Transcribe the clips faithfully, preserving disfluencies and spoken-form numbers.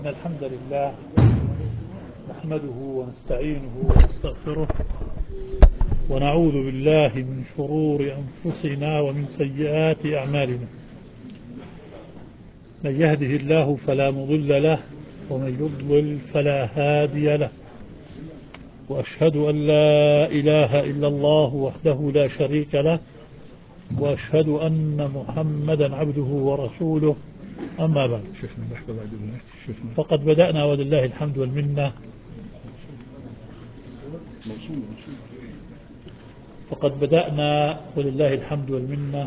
إن الحمد لله نحمده ونستعينه ونستغفره ونعوذ بالله من شرور أنفسنا ومن سيئات أعمالنا. من يهده الله فلا مضل له ومن يضلل فلا هادي له، وأشهد أن لا إله إلا الله وحده لا شريك له، وأشهد أن محمدا عبده ورسوله. أما بعد، فقد بدأنا ولله الحمد والمنة فقد بدأنا ولله الحمد والمنة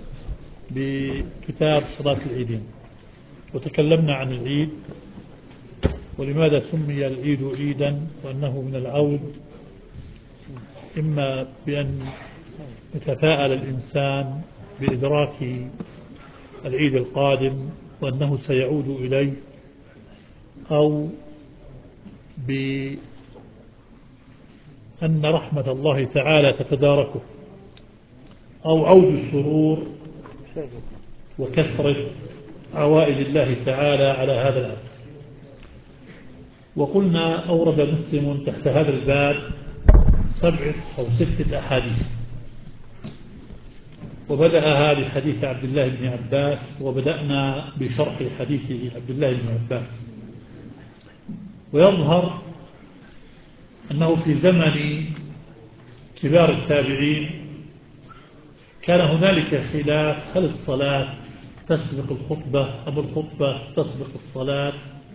بكتاب صلاة العيدين، وتكلمنا عن العيد ولماذا سمي العيد عيدا، وأنه من العود، إما بأن يتفاءل الإنسان بإدراك العيد القادم وأنه سيعود إليه، أو بأن رحمة الله تعالى تتداركه، أو عود السرور وكثرة عوائد الله تعالى على هذا العبد. وقلنا أورد مسلم تحت هذا الباب سبعة أو ستة أحاديث، وبدأها بحديث عبد الله بن عباس، وبدأنا بشرح حديث عبد الله بن عباس. ويظهر أنه في زمن كبار التابعين كان هنالك خلاف: هل الصلاة تسبق الخطبة أم الخطبة تسبق الصلاة؟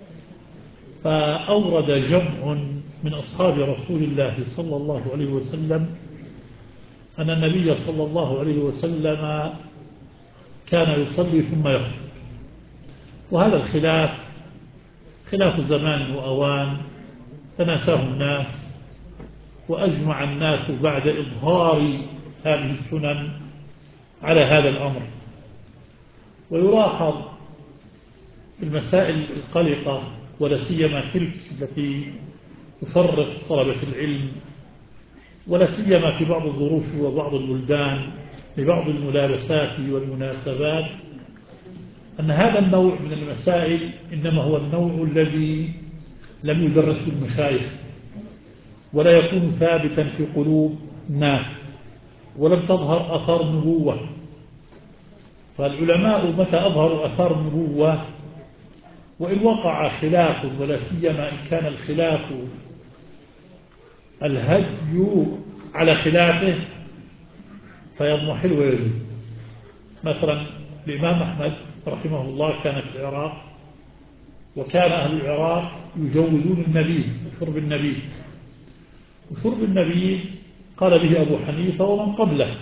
فأورد جمع من أصحاب رسول الله صلى الله عليه وسلم أن النبي صلى الله عليه وسلم كان يصلي ثم يخطب. وهذا الخلاف خلاف زمان وأوان تناساه الناس، وأجمع الناس بعد إظهار هذه السنن على هذا الأمر. ويلاحظ في المسائل القلقة، ولا سيما تلك التي تفرق طلبة العلم، ولا سيما في بعض الظروف وبعض البلدان لبعض الملابسات والمناسبات، أن هذا النوع من المسائل إنما هو النوع الذي لم يدرسه المشايخ، ولا يكون ثابتا في قلوب الناس، ولم تظهر أثار النبوة. فالعلماء متى أظهروا أثار النبوة، وإن وقع خلاف، ولا سيما إن كان الخلاف الهدي على خلافه، فيضمحل ويزول. مثلا الإمام أحمد رحمه الله كان في العراق، وكان أهل العراق يجوزون النبيذ، شرب النبيذ. وشرب النبيذ قال به أبو حنيفة ومن قبله،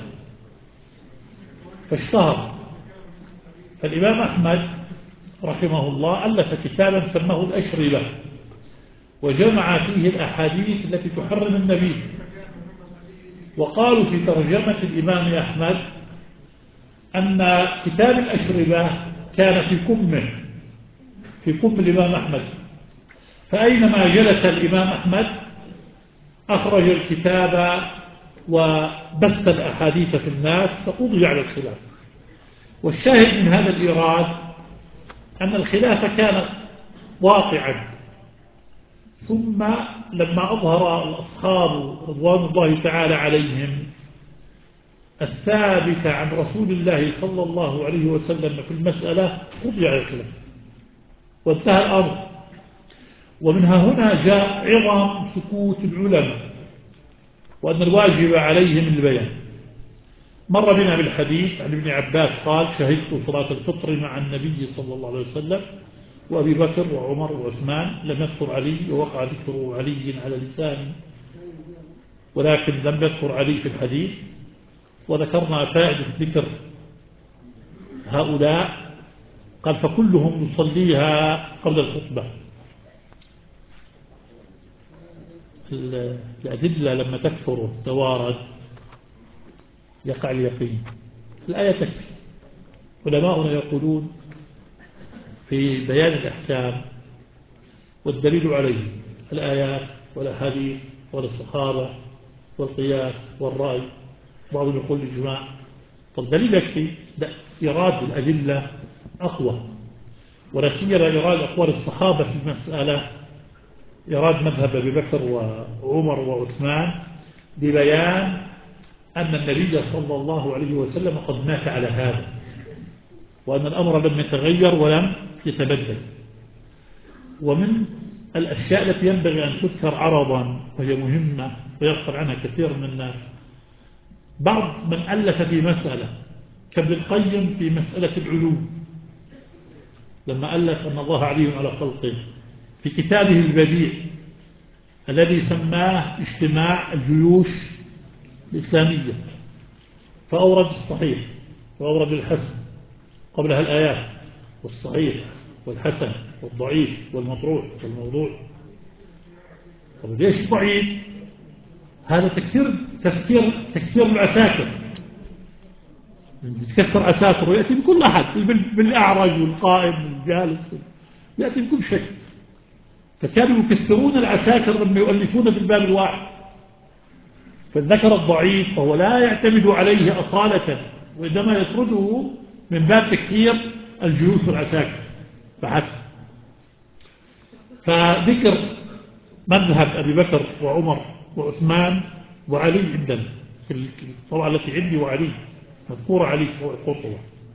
فاشتهر. فالإمام أحمد رحمه الله ألف كتابا سماه الأشربة، وجمع فيه الأحاديث التي تحرم النبيذ. وقالوا في ترجمة الإمام أحمد أن كتاب الأشربة كان في كمه، في كم الإمام أحمد، فأينما جلس الإمام أحمد أخرج الكتاب وبث الأحاديث في الناس، فقضي على الخلاف. والشاهد من هذا الإيراد أن الخلاف كان واقعا، ثم لما أظهر الأصحاب رضوان الله تعالى عليهم الثابت عن رسول الله صلى الله عليه وسلم في المسألة، قضي على الخلاف وانتهى الأمر. ومنها هنا جاء عظم سكوت العلماء، وأن الواجب عليهم البيان. مر بنا بالحديث عن ابن عباس قال: شهدت صلاة الفطر مع النبي صلى الله عليه وسلم وأبي بكر وعمر وعثمان. لم يذكر علي، ووقع ذكر علي على لساني، ولكن لم يذكر علي في الحديث. وذكرنا فائدة ذكر هؤلاء، قال: فكلهم يصليها قبل الخطبة. الأدلة لما تكثر وتتوارد يقع اليقين. الآية تكفي. علماؤنا يقولون في بيان الأحكام والدليل عليه الآيات والأحاديث والصحابة والقياس والرأي، بعضهم يقول الإجماع. فالدليل يكفي. لا، إيراد الأدلة أقوى. ولا سيما إيراد أقوال الصحابة في المسألة، إيراد مذهب أبي بكر وعمر وعثمان ببيان أن النبي صلى الله عليه وسلم قد مات على هذا، وأن الأمر لم يتغير ولم يتبدل. ومن الأشياء التي ينبغي أن تذكر عرضا وهي مهمة ويغفل عنها كثير من الناس، بعض من ألف في مسألة كابن القيم في مسألة العلوم لما ألف أن الله علي على خلقه في كتابه البديع الذي سماه اجتماع الجيوش الإسلامية، فأورد الصحيح وأورد الحسن قبلها الآيات والصحيح والحسن والضعيف والمطروح والموضوع. طب ليش ضعيف؟ هذا تكثير تكثير تكثير العساكر، يتكثر عساكر ويأتي بكل أحد، بالأعرج والقائم والجالس، يأتي بكل شيء. فكانوا يكثرون العساكر لما يؤلفون في الباب الواحد. فالذكر الضعيف فهو لا يعتمد عليه أصالة، وإنما يطرده من باب تكثير الجيوش والعساكر فحسب. فذكر مذهب أبي بكر وعمر وعثمان وعلي عندنا في الطبعة التي عندي، وعلي مذكورة، علي قرطبة،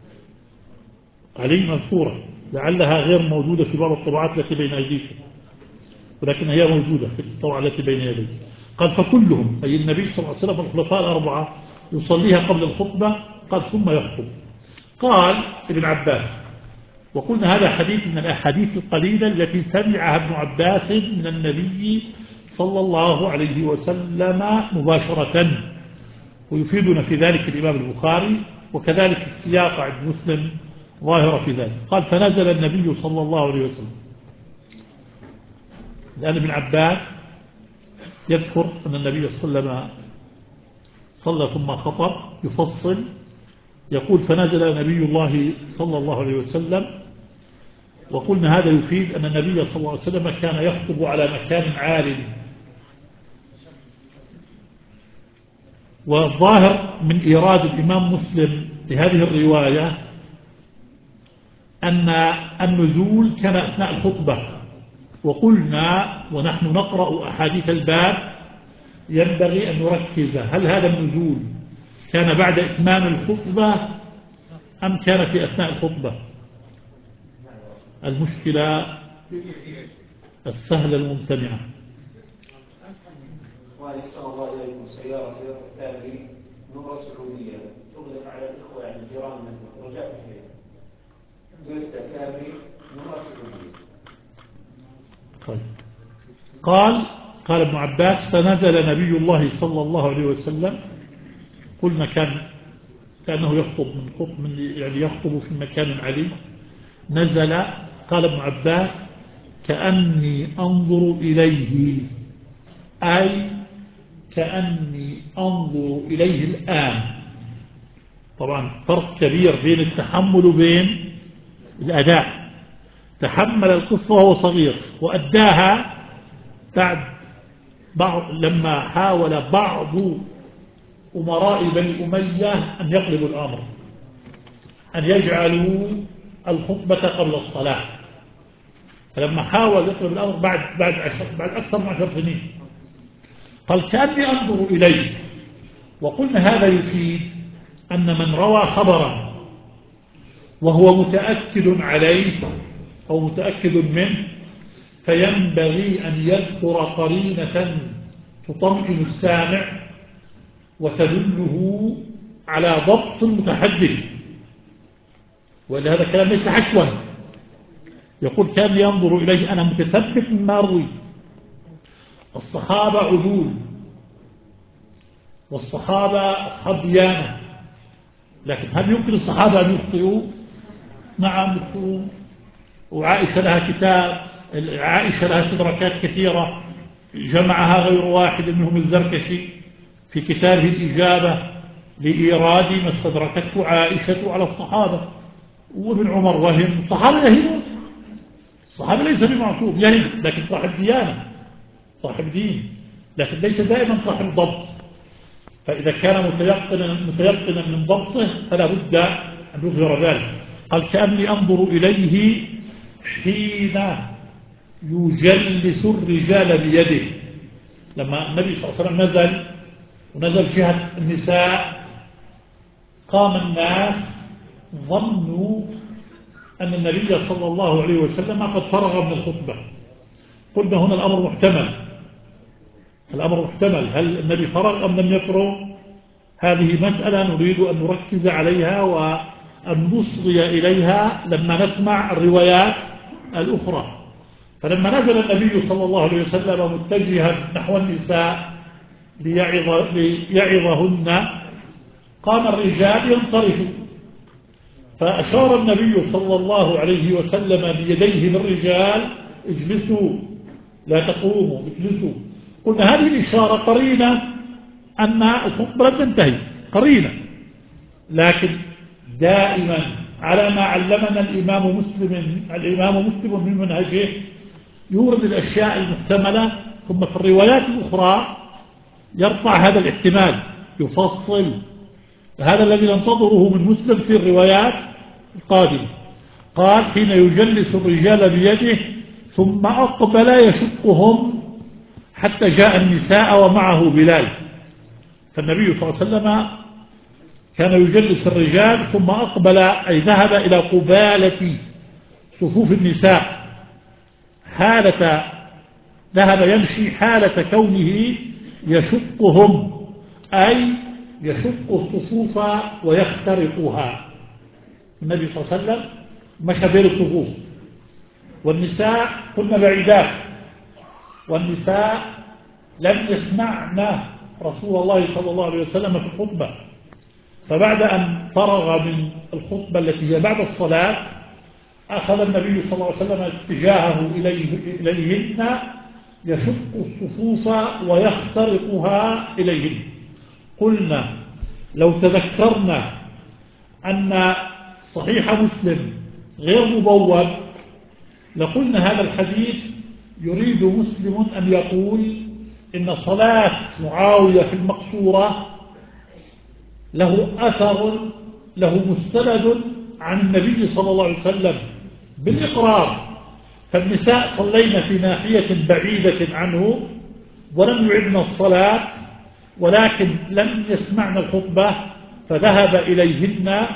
علي مذكورة، لعلها غير موجودة في بعض الطبعات التي بين أيديكم، ولكن هي موجودة في الطبعة التي بين يديك. قال فكلهم أي النبي صلى الله عليه وسلم الخلفاء الأربعة يصليها قبل الخطبة، قال ثم يخطب. قال ابن عباس، وقلنا هذا حديث من الأحاديث القليلة التي سمعها ابن عباس من النبي صلى الله عليه وسلم مباشرة، ويفيدنا في ذلك الإمام البخاري، وكذلك السياق عند مسلم ظاهرة في ذلك. قال فنزل النبي صلى الله عليه وسلم. لأن ابن عباس يذكر أن النبي صلى الله عليه وسلم صلى ثم خطب يفصل، يقول فنزل نبي الله صلى الله عليه وسلم. وقلنا هذا يفيد أن النبي صلى الله عليه وسلم كان يخطب على مكان عال. والظاهر من إيراد الإمام مسلم لهذه الرواية أن النزول كان أثناء الخطبة. وقلنا ونحن نقرأ أحاديث الباب ينبغي أن نركز، هل هذا النزول كان بعد إتمام الخطبة أم كان في أثناء الخطبة؟ المشكلة السهلة الممتنعة. ويسأل الله إليكم سيارة سيارة الثاني نمرة سعودية تغلق على الإخوة يعني الجيران مثلا رجعت فيها تويوتا كابري نمرة سعودية. طيب. قال قال ابن عباس فنزل نبي الله صلى الله عليه وسلم. قلنا كان كأنه يخطب من خطب من يعني يخطب في مكان علي. نزل قال ابن عباس كأني أنظر إليه، أي كأني أنظر إليه الآن. طبعا فرق كبير بين التحمل وبين الأداء. تحمل القصة وهو صغير وأداها بعد بعض لما حاول بعض أمراء بني أمية أن يقلبوا الأمر، أن يجعلوا الخطبة قبل الصلاة. فلما حاول يقلب الأمر بعد بعد عشر بعد أكثر من عشر سنين قال كأني أنظر إليه. وقلنا هذا يفيد أن من روى خبرا وهو متأكد عليه أو متأكد منه فينبغي أن يذكر قرينة تطمئن السامع وتدله على ضبط المتحدث، وإلا هذا كلام ليس حشوا. يقول كان ينظر إليه أنا متثبت مما أروي. الصحابة عدول والصحابة أصحاب ديانة، لكن هل يمكن الصحابة أن يخطئوا؟ نعم يخطئون. وعائشة لها كتاب، عائشة لها استدراكات كثيرة جمعها غير واحد منهم الزركشي في كتابه الإجابة لإيراد ما استدركته عائشة على الصحابة. وابن عمر وهم الصحابة يهمون، الصحابة ليس بمعصوم يهم، لكن صاحب ديانة صاحب دين، لكن ليس دائما صاحب ضبط. فإذا كان متيقنا متيقنا من ضبطه فلا بد أن يظهر ذلك. قال كأني أنظر إليه حين يجلس الرجال بيده. لما النبي صلى الله عليه وسلم نزل ونزل جهة النساء قام الناس ظنوا أن النبي صلى الله عليه وسلم قد فرغ من الخطبة. قلنا هنا الأمر محتمل، الأمر محتمل، هل النبي فرغ أم لم يفرغ؟ هذه مسألة نريد أن نركز عليها وأن نصغي إليها لما نسمع الروايات الأخرى. فلما نزل النبي صلى الله عليه وسلم متجها نحو النساء ليعظ ليعظهن قام الرجال ينصرفوا، فأشار النبي صلى الله عليه وسلم بيديه للرجال اجلسوا لا تقوموا اجلسوا. قلنا هذه الإشارة قرينة أن الخطبة لم تنتهي، قرينة، لكن دائما على ما علمنا الإمام مسلم الإمام مسلم من منهجه يورد الأشياء المحتملة ثم في الروايات الأخرى يرفع هذا الاحتمال يفصل. هذا الذي ننتظره من مسلم في الروايات القادمة. قال حين يجلس الرجال بيده ثم أقبل يشقهم حتى جاء النساء ومعه بلال. فالنبي صلى الله عليه وسلم كان يجلس الرجال ثم أقبل أي ذهب إلى قبالة صفوف النساء حالة ذهب يمشي حالة كونه يشقهم أي يشق الصفوف ويخترقها. النبي صلى الله عليه وسلم مشى بين الصفوف والنساء كن بعيدات، والنساء لم يسمعن رسول الله صلى الله عليه وسلم في الخطبة. فبعد أن فرغ من الخطبة التي هي بعد الصلاة أخذ النبي صلى الله عليه وسلم اتجاهه إليه إليهن يشق الصفوف ويخترقها إليهن. قلنا لو تذكرنا أن صحيح مسلم غير مبوب لقلنا هذا الحديث يريد مسلم أن يقول إن صلاة معاوية في المقصورة له أثر له مستند عن النبي صلى الله عليه وسلم بالإقرار. فالنساء صلينا في ناحية بعيدة عنه ولم يعدن الصلاة ولكن لم يسمعن الخطبة فذهب إليهن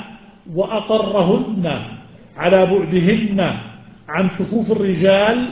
وأقرهن على بعدهن عن صفوف الرجال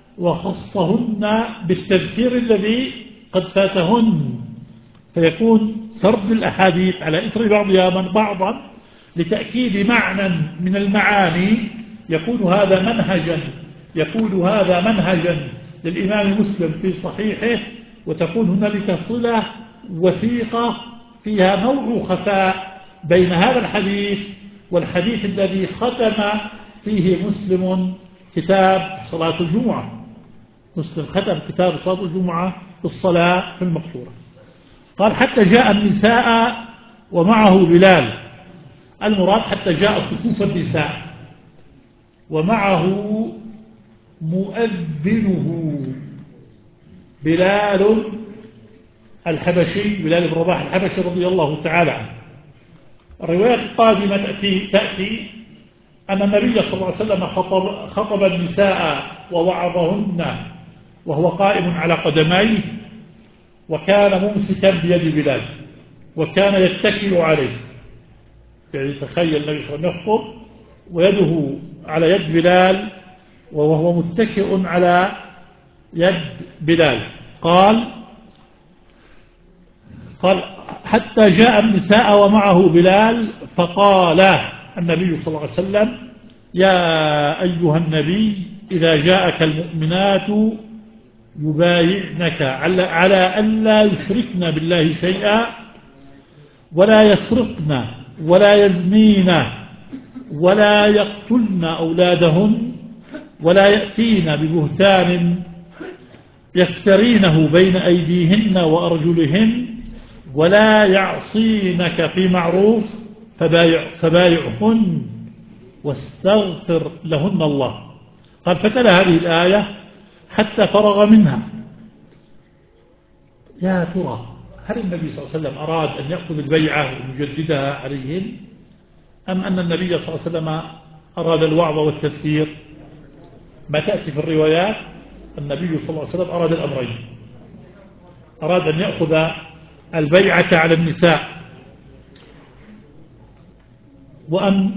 وخصهن بالتذكير الذي قد فاتهن. فيكون سرد الأحاديث على إثر بعضها من بعضا لتأكيد معنى من المعاني. يكون هذا منهجا يكون هذا منهجا للإمام مسلم في صحيحه، وتكون هنالك صلة وثيقة فيها نوع خفاء بين هذا الحديث والحديث الذي ختم فيه مسلم كتاب صلاة الجمعة. مسلم ختم كتاب صلاة الجمعة بالصلاة في المقصورة. قال حتى جاء النساء ومعه بلال، المراد حتى جاء صفوف النساء ومعه مؤذنه بلال الحبشي، بلال بن رباح الحبشي رضي الله تعالى عنه. الروايات القادمة تأتي, تأتي أن النبي صلى الله عليه وسلم خطب, خطب النساء ووعظهن وهو قائم على قدميه، وكان ممسكا بيد بلال وكان يتكئ عليه. يعني تخيل النبي صلى الله عليه وسلم يخطب ويده على يد بلال وهو متكئ على يد بلال. قال قال حتى جاء النساء ومعه بلال فقال النبي صلى الله عليه وسلم يا أيها النبي إذا جاءك المؤمنات يبايعنك على أن لا يشركن بالله شيئا ولا يسرقن ولا يزنين ولا يقتلن أولادهن ولا يأتين ببهتان يفترينه بين أيديهن وأرجلهن ولا يعصينك في معروف فبايع فبايعهن واستغفر لهن الله. قال فتلا هذه الآية حتى فرغ منها. يا ترى هل النبي صلى الله عليه وسلم أراد أن يأخذ البيعة ويجددها عليهم، أم أن النبي صلى الله عليه وسلم أراد الوعظ والتذكير؟ ما تأتي في الروايات النبي صلى الله عليه وسلم أراد الأمرين، أراد أن يأخذ البيعة على النساء وأن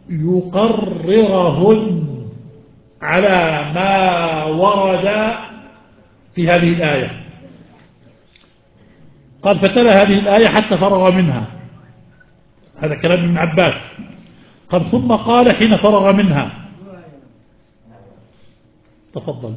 يقررهن على ما ورد في هذه الآية. قال فتلا هذه الآية حتى فرغ منها، هذا كلام ابن عباس. قال ثم قال حين فرغ منها، تفضل.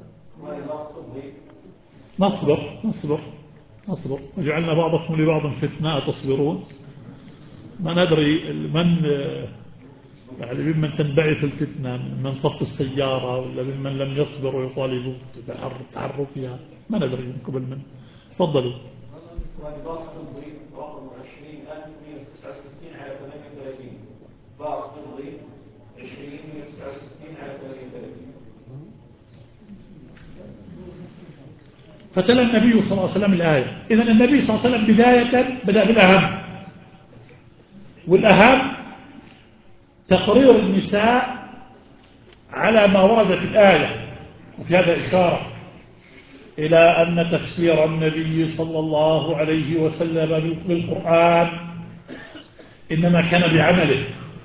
نصبر نصبر نصبر وجعلنا بعضكم لبعض فتنة تصبرون. ما ندري من يعني ممن تنبعث الفتنة، من صف السيارة ولا ممن لم يصبر ويطالبوا بتحركها، ما ندري من قبل من. تفضلوا. باص تمضي رقم عشرين ألف ومئة وتسعة وستين على ثمانية وثلاثين. باص تمضي عشرين مئة وتسعة وستين على ثمانية وثلاثين. فتلا النبي صلى الله عليه وسلم الآية. إذن النبي صلى الله عليه وسلم بداية بدأ بالأهم، والأهم تقرير النساء على ما ورد في الآية. وفي هذا إشارة إلى أن تفسير النبي صلى الله عليه وسلم بالقرآن إنما كان بعمله،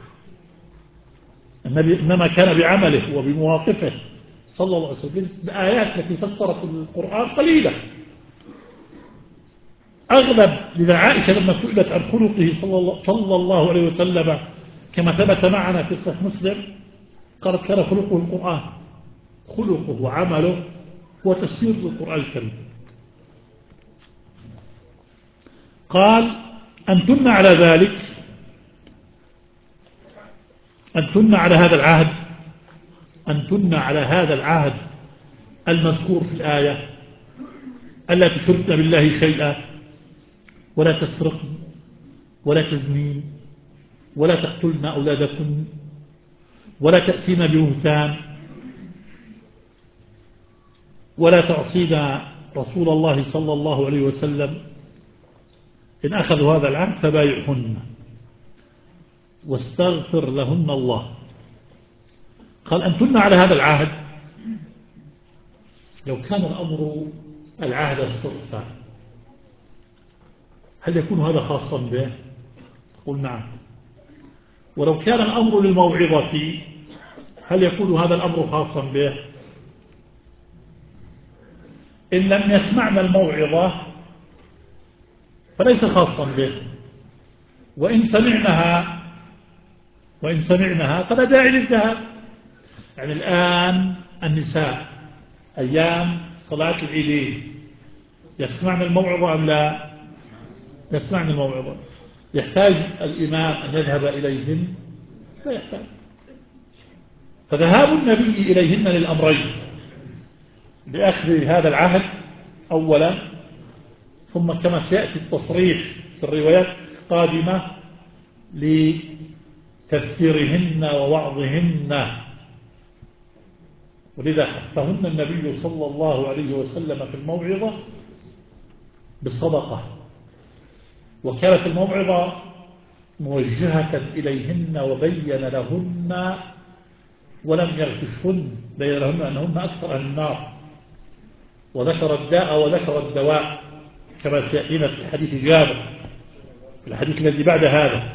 النبي إنما كان بعمله وبمواقفه صلى الله عليه وسلم. الآيات التي فسرت القرآن قليلة أغلب. لذا عائشة لما سئلت عن خلقه صلى الله عليه وسلم كما ثبت معنا في صحيح مسلم قالت كان خلقه القرآن، خلقه وعمله هو تفسير القرآن الكريم. قال أنتن على ذلك، أنتن على هذا العهد، أنتن على هذا العهد المذكور في الآية، ألا تشركن بالله شيئا ولا تسرقن ولا تزنين ولا تقتلن أولادكن ولا تأتين ببهتان ولا تعصين رسول الله صلى الله عليه وسلم. إن أخذوا هذا العهد فبايعهن واستغفر لهن الله. قال أنتن على هذا العهد. لو كان الأمر العهد الصرفة هل يكون هذا خاصا به؟ قل نعم. ولو كان الأمر للموعظة هل يكون هذا الأمر خاصا به؟ إن لم يسمعنا الموعظة فليس خاصا به، وإن سمعناها وإن سمعناها فلا داعي للذهاب. يعني الآن النساء أيام صلاة العيدين يسمعن الموعظة أم لا؟ يسمعن الموعظة. يحتاج الإمام أن يذهب إليهن؟ لا يحتاج. فذهاب النبي إليهن للأمرين، لأخذ هذا العهد أولا، ثم كما سيأتي التصريح في الروايات القادمة لتذكيرهن ووعظهن. ولذا حثهن النبي صلى الله عليه وسلم في الموعظة بالصدقة، وكانت الموعظة موجهة إليهن وبين لهن ولم يغششهن، بين لهن أنهن أكثر أهل النار، وذكر الداء وذكر الدواء كما سيأتينا في حديث جابر، في الحديث الذي بعد هذا.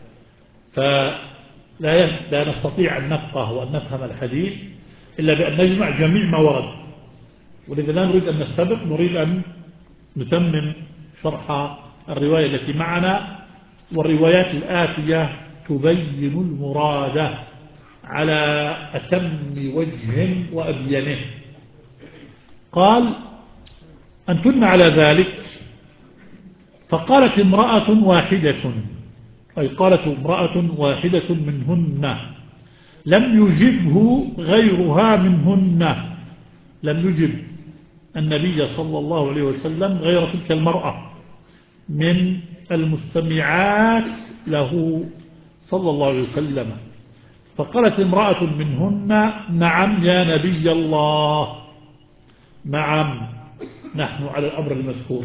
فلا لا نستطيع أن نفقه وأن نفهم الحديث إلا بأن نجمع جميع ما ورد. ولذا لا نريد أن نستبق، نريد أن نتمم شرح الرواية التي معنا، والروايات الآتية تبين المراد على أتم وجه وأبينه. قال أنتن على ذلك. فقالت امرأة واحدة، أي قالت امرأة واحدة منهن لم يجبه غيرها منهن، لم يجب النبي صلى الله عليه وسلم غير تلك المرأة من المستمعات له صلى الله عليه وسلم. فقالت امرأة منهن نعم يا نبي الله، نعم نحن على الأمر المذكور،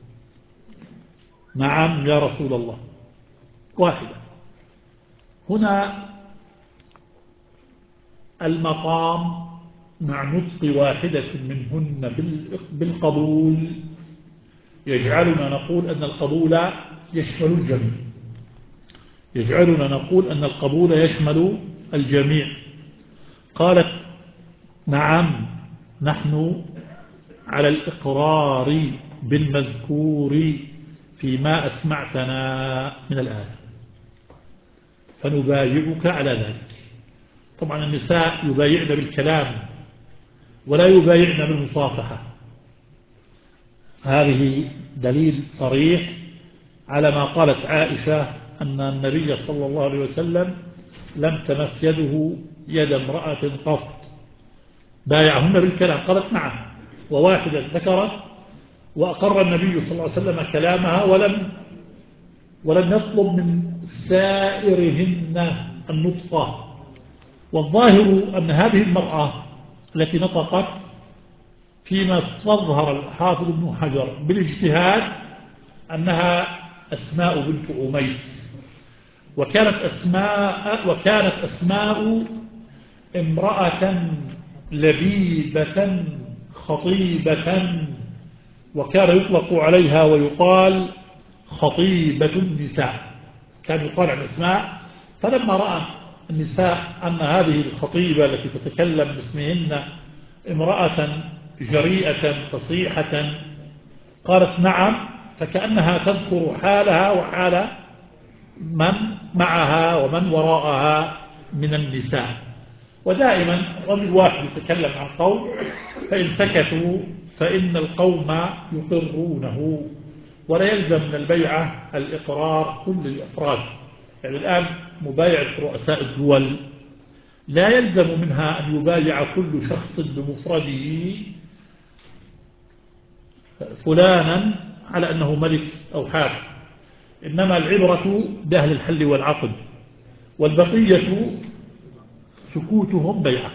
نعم يا رسول الله. واحدة. هنا المقام مع نطق واحدة منهن بالقبول يجعلنا نقول أن القبول يشمل الجميع يجعلنا نقول أن القبول يشمل الجميع. قالت نعم نحن على الإقرار بالمذكور فيما أسمعتنا من الآية فنبايعك على ذلك. طبعا النساء يبايعن بالكلام ولا يبايعن بالمصافحة. هذه دليل صريح على ما قالت عائشة أن النبي صلى الله عليه وسلم لم تمس يده يد امرأة قط بايعهن بالكلام. قالت نعم وواحدة ذكرت وأقر النبي صلى الله عليه وسلم كلامها ولم ولم يطلب من سائرهن النطق. والظاهر أن هذه المرأة التي نطقت فيما استظهر الحافظ ابن حجر بالاجتهاد أنها أسماء بنت أميس. وكانت أسماء, وكانت أسماء امرأة لبيبة خطيبة وكان يطلق عليها ويقال خطيبة النساء. كان يقال عن أسماء. فلما رأى النساء أن هذه الخطيبة التي تتكلم باسمهن امرأة جريئة فصيحة قالت نعم فكأنها تذكر حالها وحال من معها ومن وراءها من النساء. ودائما رجل واحد يتكلم عن قوم فإن سكتوا فإن القوم يقرونه ولا يلزم من البيعة الإقرار كل الأفراد. يعني الآن مبايعة رؤساء الدول لا يلزم منها أن يبايع كل شخص بمفرده فلانا على أنه ملك أو حاكم، إنما العبرة بأهل الحل والعقد والبقية سكوتهم بيعة.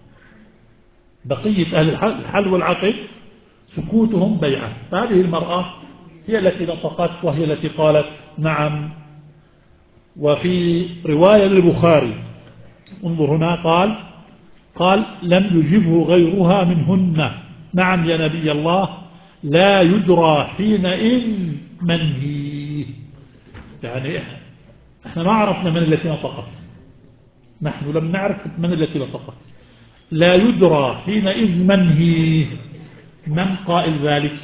بقية أهل الحل والعقد سكوتهم بيعة. فهذه المرأة هي التي نطقت وهي التي قالت نعم. وفي رواية للبخاري انظر هنا قال قال لم يجبه غيرها منهن نعم يا نبي الله لا يدرى حينئذ من هي. يعني احنا ما عرفنا من التي نطقت، نحن لم نعرف من التي نطقت. لا يدرى حينئذ من هي، من قائل ذلك؟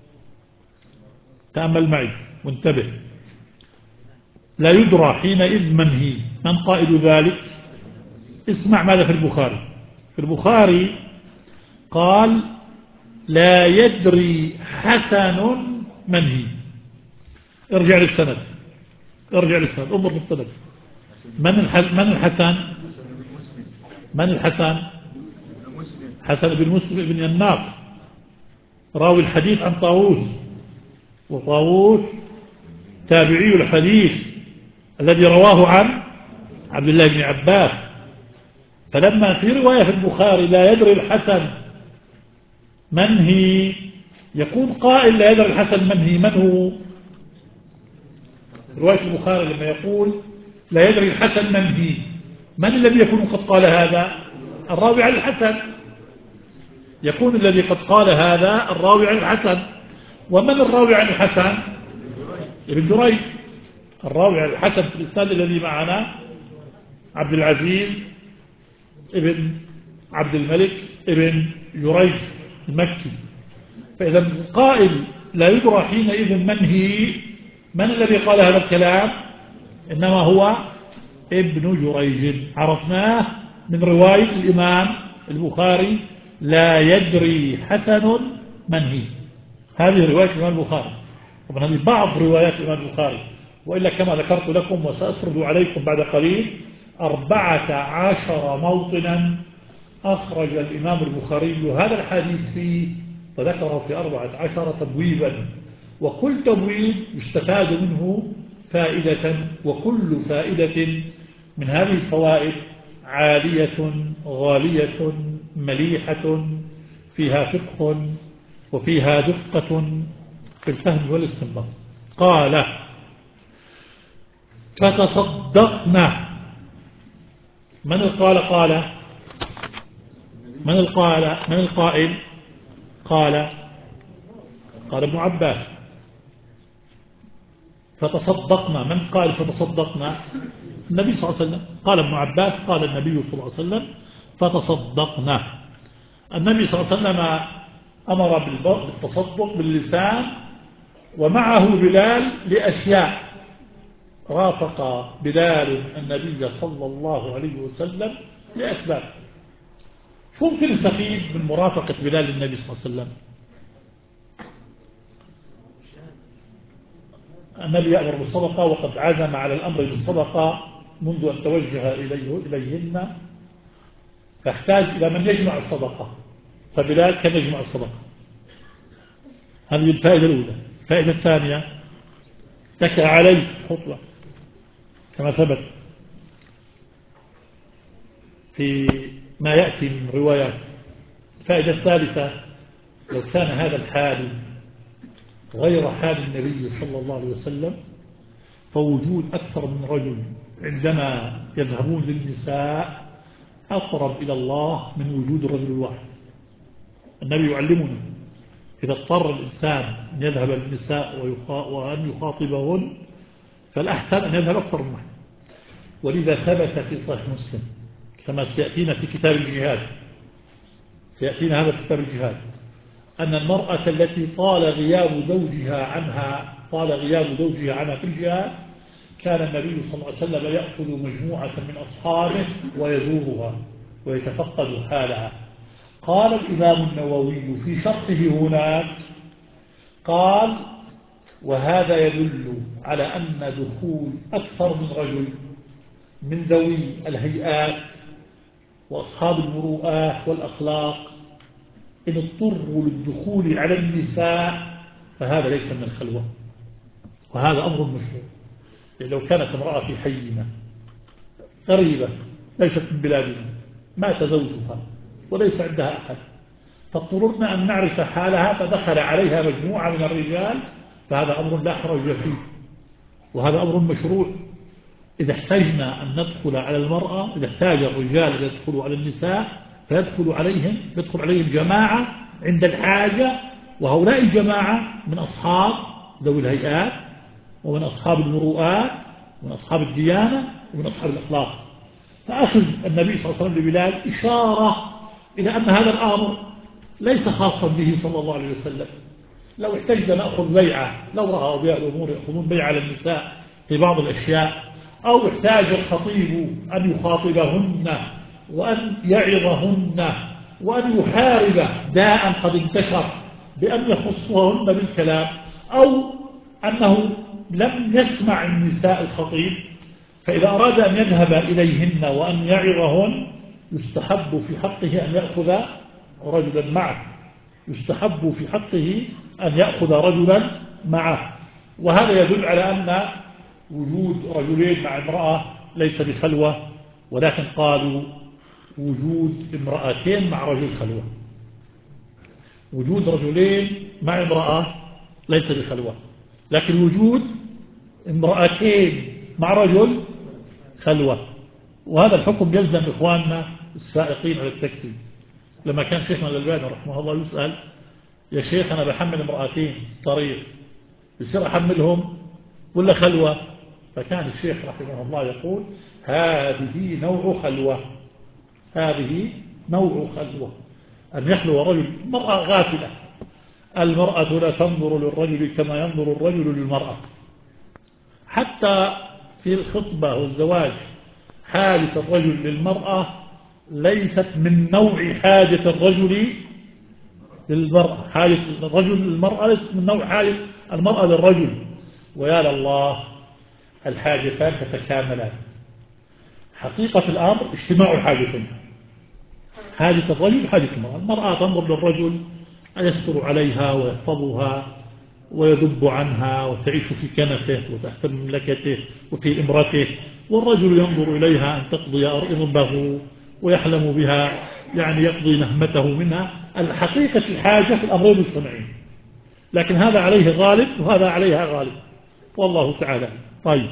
تأمل معي وانتبه. لا يدرى حينئذ من هي، من قائل ذلك؟ اسمع ماذا في البخاري. في البخاري قال لا يدري حسن من هي. ارجع للسند، ارجع للسند، انظر في السند. من من الحسن؟ من الحسن؟ حسن بن مسلم بن يناق راوي الحديث عن طاووس، وطاووس تابعي الحديث الذي رواه عن عبد الله بن عباس. فلما في رواية في البخاري لا يدري الحسن من هي، يكون قائل لا يدري الحسن من هي، من هو؟ رواية البخاري لما يقول لا يدري الحسن من هي، من الذي يكون قد قال هذا؟ الراوي عن الحسن. يكون الذي قد قال هذا الراوي عن الحسن. ومن الراوي عن الحسن؟ ابن جريج. الراوي عن الحسن في الإسناد الذي معنا عبد العزيز ابن عبد الملك ابن جريج المكي. فإذا القائل لا يدرى حينئذ من هي، من الذي قال هذا الكلام؟ إنما هو ابن جريج، عرفناه من رواية الإمام البخاري لا يدري حسن من هي. هذه رواية الإمام البخاري. طبعا هذه بعض روايات الإمام البخاري، وإلا كما ذكرت لكم وسأسرد عليكم بعد قليل أربعة عشر موطنا أخرج الإمام البخاري هذا الحديث فيه فذكره في أربعة عشر تبويبا، وكل تبويب يستفاد منه فائدة، وكل فائدة من هذه الفوائد عالية غالية مليحة فيها فقه وفيها دقة في الفهم والاستنباط. قال فتصدقنا. من قال قال من القائل من القائل قال قال ابن عباس فتصدقنا. من قال فتصدقنا؟ النبي صلى الله عليه وسلم. قال ابن عباس قال النبي صلى الله عليه وسلم فتصدقنا. النبي صلى الله عليه وسلم أمر بالتصدق باللسان، ومعه بلال لأشياء. رافق بلال النبي صلى الله عليه وسلم لأسباب. شو ممكن نستفيد من مرافقة بلال النبي صلى الله عليه وسلم؟ النبي يأمر بالصدقة وقد عزم على الأمر بالصدقة منذ أن توجه إليه إليهن، فاحتاج إلى من يجمع الصدقة، فبلال كان يجمع الصدقة. هذه الفائدة الأولى. الفائدة الثانية تكى عليه خطوة كما ثبت في ما يأتي من روايات. الفائدة الثالثة لو كان هذا الحال غير حال النبي صلى الله عليه وسلم فوجود أكثر من رجل عندما يذهبون للنساء أقرب إلى الله من وجود الرجل الواحد. النبي يعلمنا إذا اضطر الإنسان أن يذهب للنساء وأن يخاطبهن فالأحسن أن يذهب أكثر من واحد. ولذا ثبت في صحيح مسلم كما سيأتينا في كتاب الجهاد، سيأتينا هذا في كتاب الجهاد، أن المرأة التي طال غياب زوجها عنها طال غياب زوجها عنها في الجهاد كان النبي صلى الله عليه وسلم يأخذ مجموعة من أصحابه ويزورها ويتفقد حالها. قال الإمام النووي في شرحه هناك قال: وهذا يدل على أن دخول أكثر من رجل من ذوي الهيئات وأصحاب المروءات والأخلاق إن اضطروا للدخول على النساء فهذا ليس من الخلوة، وهذا أمر مشهور. لو كانت امرأة في حينا غريبة ليست من بلادنا مات زوجها وليس عندها أحد، فاضطررنا أن نعرف حالها فدخل عليها مجموعة من الرجال فهذا أمر لا حرج فيه، وهذا أمر مشروع. إذا احتجنا أن ندخل على المرأة، إذا احتاج الرجال أن يدخلوا على النساء فيدخل عليهم يدخل عليهم جماعة عند الحاجة، وهؤلاء الجماعة من أصحاب ذوي الهيئات ومن أصحاب المروءات ومن أصحاب الديانة ومن أصحاب الأخلاق. فأخذ النبي صلى الله عليه وسلم لبلال إشارة إلى أن هذا الأمر ليس خاصا به صلى الله عليه وسلم. لو احتجنا نأخذ بيعة، لو رأى أولياء الأمور يأخذون بيعة على النساء في بعض الأشياء، أو احتاج الخطيب أن يخاطبهن وأن يعظهن وأن يحارب داء قد انتشر بأن يخصهن بالكلام، أو أنه لم يسمع النساء الخطيب، فإذا أراد أن يذهب إليهن وأن يعظهن يستحب في حقه أن يأخذ رجلا معه يستحب في حقه أن يأخذ رجلا معه. وهذا يدل على أن وجود رجلين مع امرأة ليس بخلوة، ولكن قالوا وجود امرأتين مع رجل خلوة. وجود رجلين مع امرأة ليس بخلوة، لكن وجود امرأتين مع رجل خلوة. وهذا الحكم يلزم إخواننا السائقين على التاكسي. لما كان شيخنا الألباني رحمه الله يسأل: يا شيخ أنا بحمل امرأتين طريق، يصير أحملهم ولا خلوة؟ فكان الشيخ رحمه الله يقول: هذه نوع خلوة، هذه نوع خلوة، أن يخلو رجل مرأة غافلة. المرأة لا تنظر للرجل كما ينظر الرجل للمرأة. حتى في الخطبة والزواج حاجة الرجل للمرأة ليست من نوع حاجة الرجل للمرأة. حاجة الرجل للمرأة ليست من نوع حاجة المرأة للرجل. ويا لله الحاجتان تتكاملان. حقيقة الأمر اجتماع الحاجتين، حاجة الرجل وحاجة المرأة. المرأة تنظر للرجل يستر عليها ويحفظها ويذب عنها وتعيش في كنفه وتحت مملكته وفي إمرته، والرجل ينظر إليها أن تقضي إربه ويحلم بها، يعني يقضي نهمته منها. الحقيقة الحاجة في الأمرين مجتمعين، لكن هذا عليه غالب وهذا عليها غالب، والله تعالى. طيب،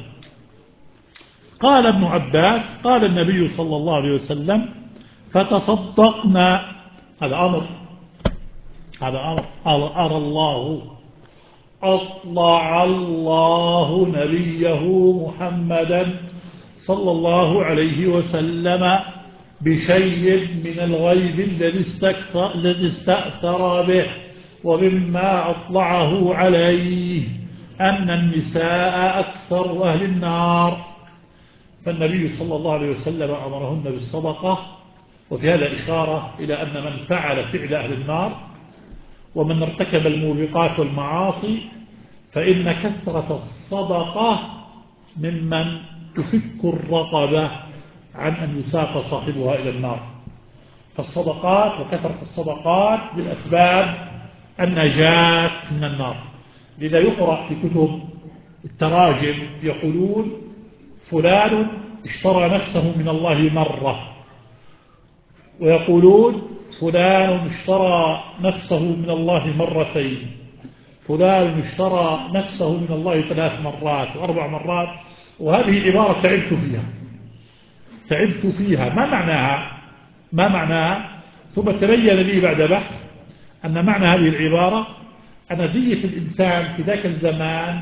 قال ابن عباس: قال النبي صلى الله عليه وسلم: فتصدقنا هذا أمر، هذا أمر. أرى الله، أطلع الله نبيه محمدا صلى الله عليه وسلم بشيء من الغيب الذي استكثر, الذي استأثر به، ومما أطلعه عليه أن النساء أكثر أهل النار. فالنبي صلى الله عليه وسلم أمرهن بالصدقة، وفي هذا إشارة إلى أن من فعل فعل أهل النار ومن ارتكب الموبقات والمعاصي فإن كثرة الصدقة ممن تفك الرقبة عن أن يساق صاحبها إلى النار. فالصدقات وكثرة الصدقات بالأسباب النجاة من النار. لذا يقرأ في كتب التراجم يقولون فلان اشترى نفسه من الله مرة، ويقولون فلان اشترى نفسه من الله مرتين، فلان اشترى نفسه من الله ثلاث مرات وأربع مرات. وهذه عبارة تعبت فيها تعبت فيها ما معناها ما معناها ثم تبين لي بعد بحث أن معنى هذه العبارة أن دية الإنسان في ذاك الزمان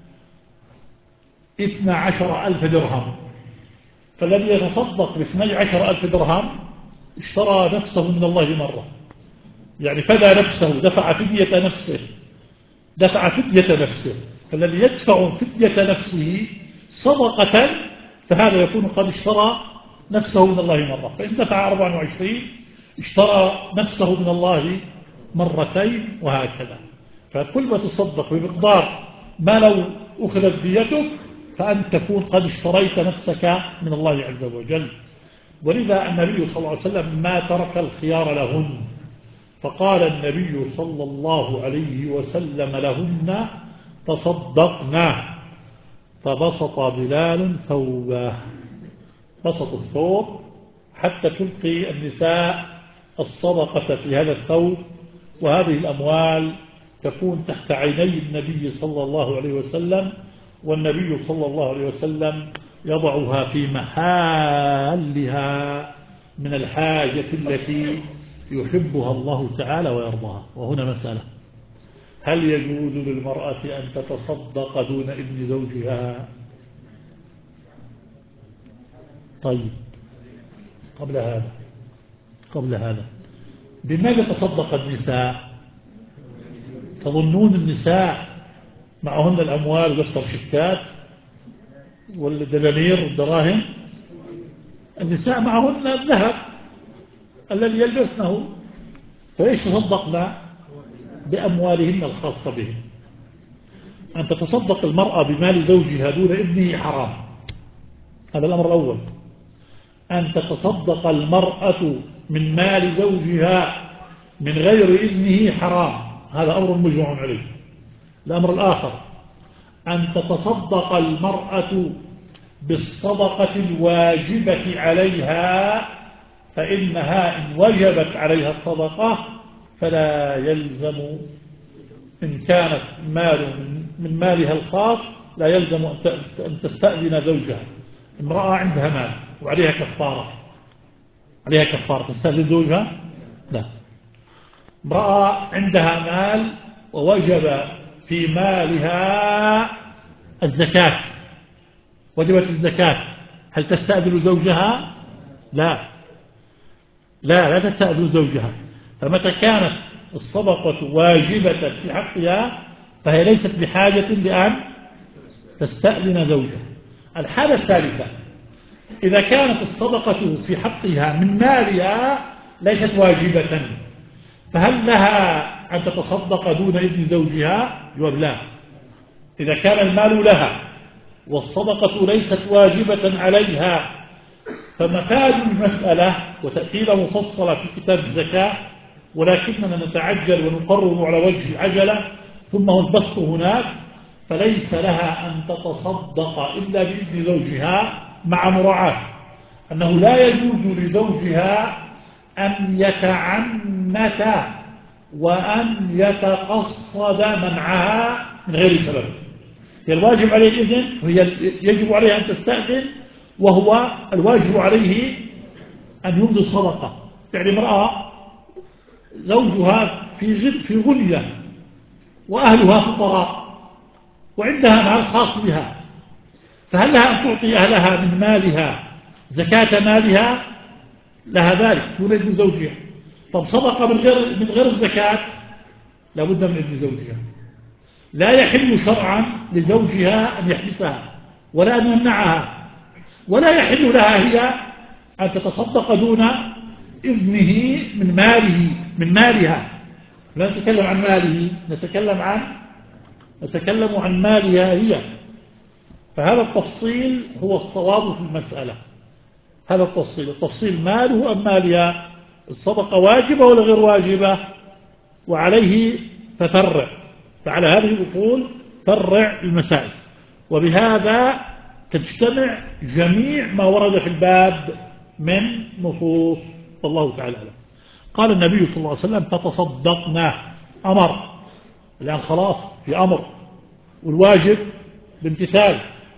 اثنى عشر ألف درهم، فالذي يتصدق باثني عشر ألف درهم اشترى نفسه من الله مرة، يعني فدى نفسه، دفع فدية نفسه دفع فدية نفسه. فالذي يدفع فدية نفسه صدقة فهذا يكون قد اشترى نفسه من الله مرة. فإن دفع أربعة وعشرين اشترى نفسه من الله مرتين، وهكذا. فكل ما تصدق بمقدار ما لو أخذت ديتك فأن تكون قد اشتريت نفسك من الله عز وجل. ولذا النبي صلى الله عليه وسلم ما ترك الخيار لهن، فقال النبي صلى الله عليه وسلم لهن تصدقنا، فبسط بلال ثوبه، بسط الثوب حتى تلقي النساء الصدقة في هذا الثوب، وهذه الأموال تكون تحت عيني النبي صلى الله عليه وسلم، والنبي صلى الله عليه وسلم يضعها في محلها من الحاجة التي يحبها الله تعالى ويرضاها. وهنا مسألة: هل يجوز للمرأة أن تتصدق دون إذن زوجها؟ طيب، قبل هذا قبل هذا بماذا تصدق النساء؟ تظنون النساء معهن الأموال ودفتر شيكات والدنانير والدراهم؟ النساء معهن الذهب الذي يلبسنه، فإيش تصدقن؟ بأموالهن الخاصة بهن. أن تتصدق المرأة بمال زوجها دون إذنه حرام، هذا الأمر الأول. أن تتصدق المرأة من مال زوجها من غير إذنه حرام، هذا أمر مجمع عليه. الأمر الآخر: أن تتصدق المرأة بالصدقة الواجبة عليها، فإنها إن وجبت عليها الصدقة فلا يلزم، إن كانت مال من مالها الخاص لا يلزم أن تستأذن زوجها. امرأة عندها مال وعليها كفارة، عليها كفارة، تستأذن زوجها؟ لا. امرأة عندها مال ووجب في مالها الزكاة، وجبت الزكاة، هل تستأذن زوجها؟ لا لا لا تستأذن زوجها. فمتى كانت الصدقة واجبة في حقها فهي ليست بحاجة لأن تستأذن زوجها. الحالة الثالثة: إذا كانت الصدقة في حقها من مالها ليست واجبة، فهل لها أن تتصدق دون إذن زوجها؟ جواب: لا. إذا كان المال لها والصدقة ليست واجبة عليها، فمفاد المسألة، وتأتينا مفصلة في كتاب الزكاة، ولكننا نتعجل ونقرر على وجه عجلة ثم هو البسط هناك، فليس لها أن تتصدق إلا بإذن زوجها، مع مراعاة أنه لا يجوز لزوجها أن يتعنت وأن يتقصد منعها من غير سبب. هي الواجب عليه الإذن، وهي يجب عليها أن تستأذن، وهو الواجب عليه أن يمضي الصدقة. يعني امرأة زوجها في في غنية وأهلها فقراء وعندها مال خاص بها، فهل لها أن تعطي أهلها من مالها زكاة مالها؟ لها ذلك دون إذن زوجها. طب صدقة من غير من غير الزكاة لابد من إذن زوجها. لا يحل شرعا لزوجها أن يحبسها ولا أن يمنعها، ولا يحل لها هي أن تتصدق دون إذنه من ماله من مالها. لا نتكلم عن ماله، نتكلم عن نتكلم عن مالها هي. فهذا التفصيل هو الصواب في المسألة. هذا التفصيل التفصيل ماله أم مالها، الصدقة واجبة ولا غير واجبة، وعليه ففرع. فعلى هذه الأصول فرع المسائل، وبهذا تجتمع جميع ما ورد في الباب من نصوص. والله تعالى أعلم. قال النبي صلى الله عليه وسلم فتصدقنا، أمر، الآن خلاص في أمر، والواجب بامتثال،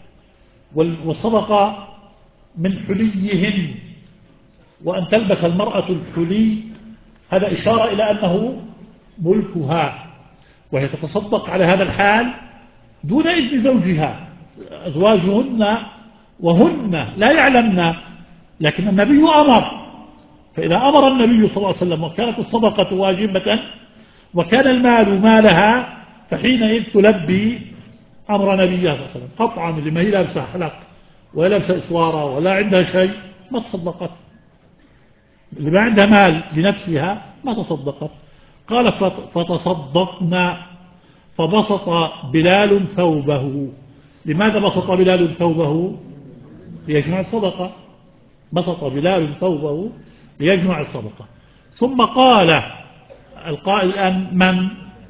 والصدقة من حليهن، وأن تلبس المرأة الحلي هذا إشارة إلى أنه ملكها، وهي تتصدق على هذا الحال دون إذن زوجها. أزواجهن وهن لا يعلمن، لكن النبي أمر. فإذا أمر النبي صلى الله عليه وسلم وكانت الصدقة واجبة وكان المال مالها، فحينئذ تلبي أمر نبيه صلى الله عليه وسلم قطعا. اللي ما هي لابسة حلق ولا لابسة إسوارة ولا عندها شيء ما تصدقت، اللي ما عندها مال لنفسها ما تصدقت. قال فتصدقنا فبسط بلال ثوبه. لماذا بسط بلال ثوبه؟ ليجمع الصدقة. بسط بلال ثوبه ليجمع الصدقة. ثم قال القائل الآن من؟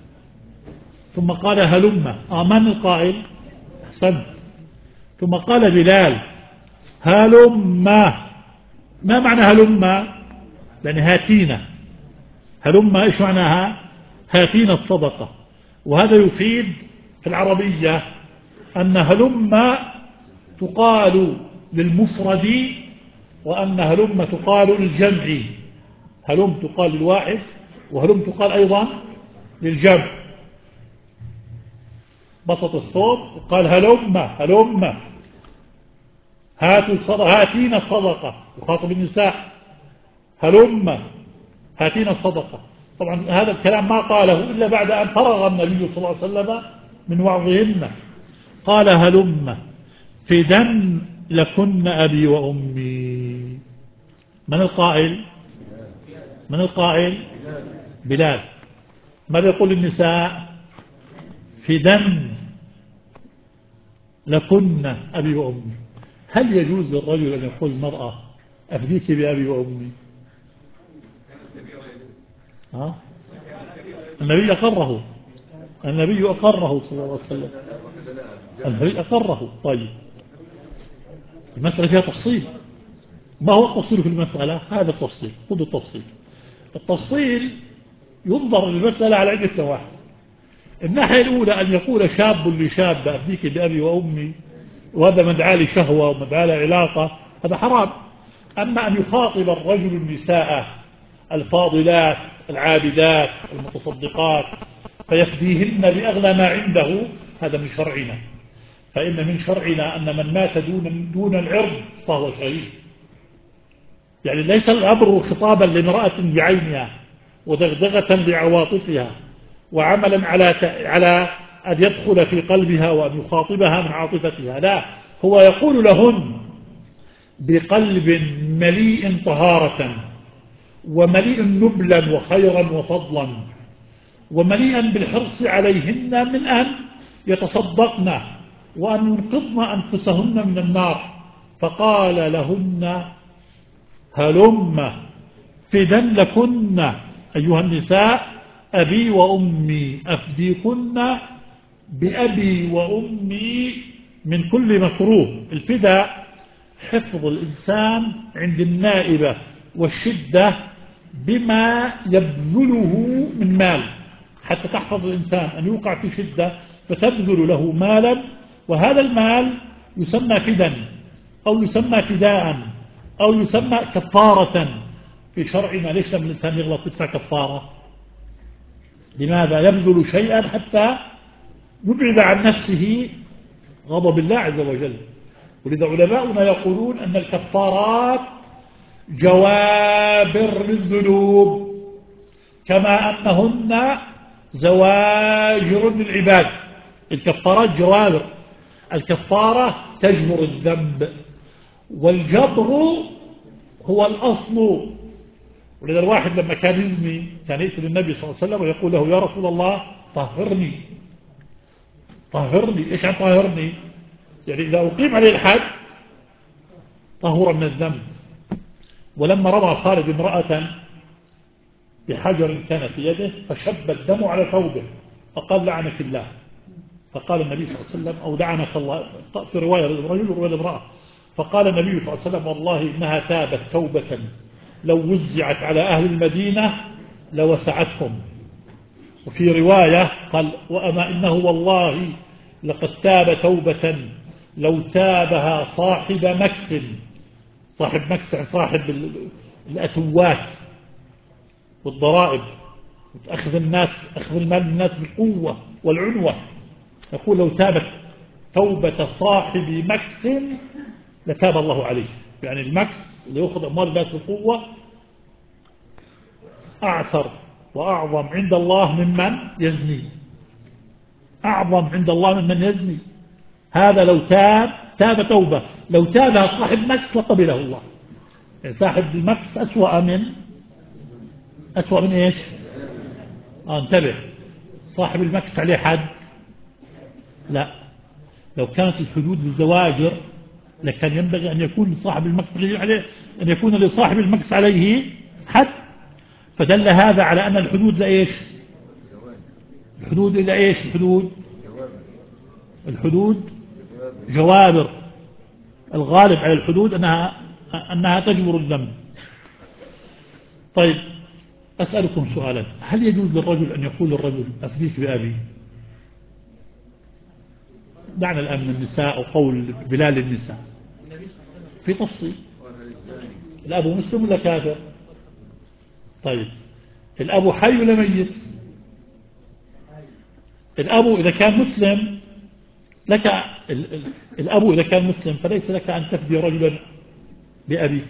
ثم قال هلم. آه من القائل؟ أحسنت. ثم قال بلال هلم. ما معنى هلم؟ لأن هاتينا. هلم إيش معناها؟ هاتينا الصدقة. وهذا يفيد في العربية أن هلم تقال للمفرد، وأن هلم تقال للجمع. هلم تقال للواحد، وهلم تقال أيضا للجمع. بسط الثوب وقال هلم هلم هاتوا الصدقة، هاتينا الصدقة، يخاطب النساء. هلم هاتينا الصدقة. طبعا هذا الكلام ما قاله إلا بعد أن فرغ النبي صلى الله عليه وسلم من وعظهن. قال هلم فدًا لكن أبي وأمي. من القائل؟ من القائل؟ بلال. ماذا يقول النساء؟ فدًا لكن أبي وأمي. هل يجوز للرجل أن يقول المرأة أفديك بأبي وأمي؟ ها؟ النبي أقره. النبي أقره صلى الله عليه وسلم. النبي أقره. طيب المسألة فيها تفصيل. ما هو التفصيل في المسألة؟ هذا التفصيل. خذ التفصيل. التفصيل ينظر للمسألة على عدة نواحي. الناحية الأولى أن يقول شاب لشاب أفديك بأبي وأمي، وهذا مدعاة لشهوة ومدعاة لعلاقة، هذا حرام. أما أن يخاطب الرجل النساء الفاضلات العابدات المتصدقات فيفديهن بأغلى ما عنده، هذا من شرعنا. فإن من شرعنا أن من مات دون, دون العرض فهو شهيد. يعني ليس الأمر خطابا لامرأة بعينها ودغدغة لعواطفها وعملا على على أن يدخل في قلبها وأن يخاطبها من عاطفتها، لا، هو يقول لهن بقلب مليء طهارة ومليء نبلا وخيرا وفضلا، ومليئا بالحرص عليهن من أن يتصدقن وأن ينقذن أنفسهن من النار. فقال لهن هلم فدًا لكن أيها النساء أبي وأمي، أفديكن بأبي وأمي من كل مكروه. الفداء حفظ الإنسان عند النائبة والشدة بما يبذله من مال، حتى تحفظ الإنسان أن يوقع في شدة فتبذل له مالا، وهذا المال يسمى فدا أو يسمى فداء أو يسمى كفارة في شرعنا. ليش لما الإنسان يغلط يدفع كفارة؟ لماذا يبذل شيئا حتى يبعد عن نفسه غضب الله عز وجل. ولذا علماؤنا يقولون أن الكفارات جوابر للذنوب كما أنهن زواجر للعباد. الكفارات جوابر، الكفارة تجبر الذنب، والجبر هو الأصل. ولذا الواحد لما كان يزني كان يأتي للنبي صلى الله عليه وسلم ويقول له يا رسول الله طهرني طهرني. إيش عن طهرني؟ يعني إذا أقيم عليه الحد طهر من الذنب. ولما رمى خالد امرأة بحجر كان في يده فشب الدم على ثوبه فقال لعنك الله. فقال النبي صلى الله عليه وسلم أو لعنك الله في رواية الرجل ورواية الامرأة. فقال النبي صلى الله عليه وسلم والله إنها تابت توبة لو وزعت على أهل المدينة لوسعتهم. وفي رواية قال وأما إنه والله لقد تاب توبة لو تابها صاحب مكس. صاحب مكس يعني صاحب الأتوات والضرائب أخذ الناس أخذ المال من الناس بالقوة والعنوة. يقول لو تابت توبة صاحب مكس لتاب الله عليه. يعني المكس اللي يأخذ أموال الناس بالقوة أعثر وأعظم عند الله ممن يزني. أعظم عند الله ممن يزني. هذا لو تاب تاب توبة لو تابها صاحب مكس لقبله الله. يعني صاحب المكس أسوأ من أسوأ من إيش؟ آه انتبه، صاحب المكس عليه حد؟ لا. لو كانت الحدود للزواجر لكان ينبغي أن يكون لصاحب المكس عليه أن يكون لصاحب المكس عليه حد. فدل هذا على أن الحدود لإيش؟ الحدود إلى إيش؟ الحدود الحدود جوابر. الغالب على الحدود أنها أنها تجبر الذنب. طيب أسألكم سؤالا، هل يجوز للرجل أن يقول للرجل أفديك بأبي؟ دعنا الآن من النساء أو قول بلال للنساء في تفصيل. الأب مسلم ولا كافر؟ طيب الأب حي ولا ميت؟ الأب إذا كان مسلم لك الأب إذا كان مسلم فليس لك أن تفدي رجلا بأبيك.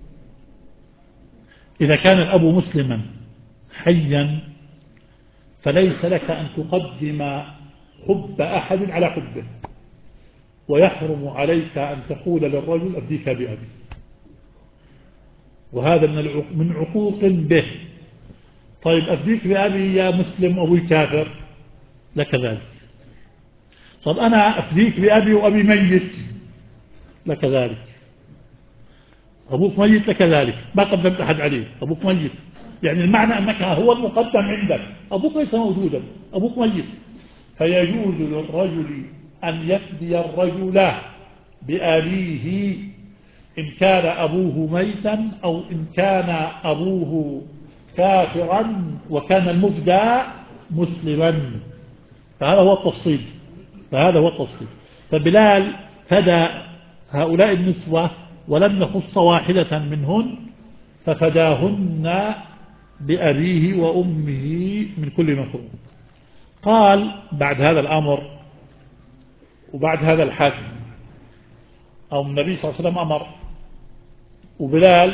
إذا كان الأب مسلما حيا فليس لك أن تقدم حب أحد على حبه، ويحرم عليك أن تقول للرجل أفديك بأبي. وهذا من عقوق به. طيب أفديك بأبي يا مسلم أبوي كافر لك ذلك. طب أنا أفديك بأبي وأبي ميت لك ذلك. أبوك ميت لك ذلك، ما قدمت أحد عليه، أبوك ميت. يعني المعنى أنك هو المقدم عندك، أبوك ليس موجودا، أبوك ميت. فيجوز للرجل أن يفدي الرجل بأبيه إن كان أبوه ميتا أو إن كان أبوه كافرا وكان المفدى مسلما. فهذا هو التفصيل فهذا هو التفصيل فبلال فدى هؤلاء النسوة ولم يخص واحدة منهن، ففداهن بأبيه وأمه من كل مكروه. قال بعد هذا الأمر وبعد هذا الحث أو النبي صلى الله عليه وسلم أمر، وبلال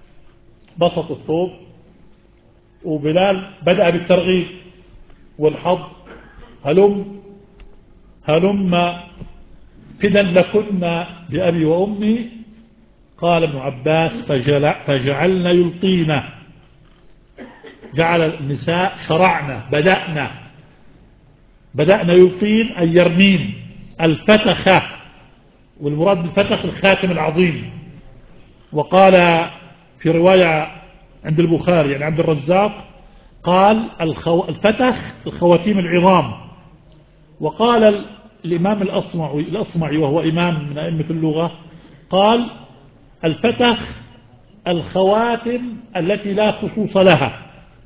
بسط الثوب، وبلال بدأ بالترغيب والحض هلم هلم فدا لكن بأبي وأمي. قال ابن عباس فجل فجعلنا يلقينا، جعل النساء شرعنا بدأنا بدأنا يلقين أي يرمين الفتخة، والمراد بالفتخ الخاتم العظيم. وقال في رواية عند البخاري يعني عبد الرزاق قال الخو... الفتخ الخواتيم العظام. وقال الإمام الأصمعي الأصمعي وهو إمام من أئمة اللغة قال الفتخ الخواتم التي لا خصوص لها،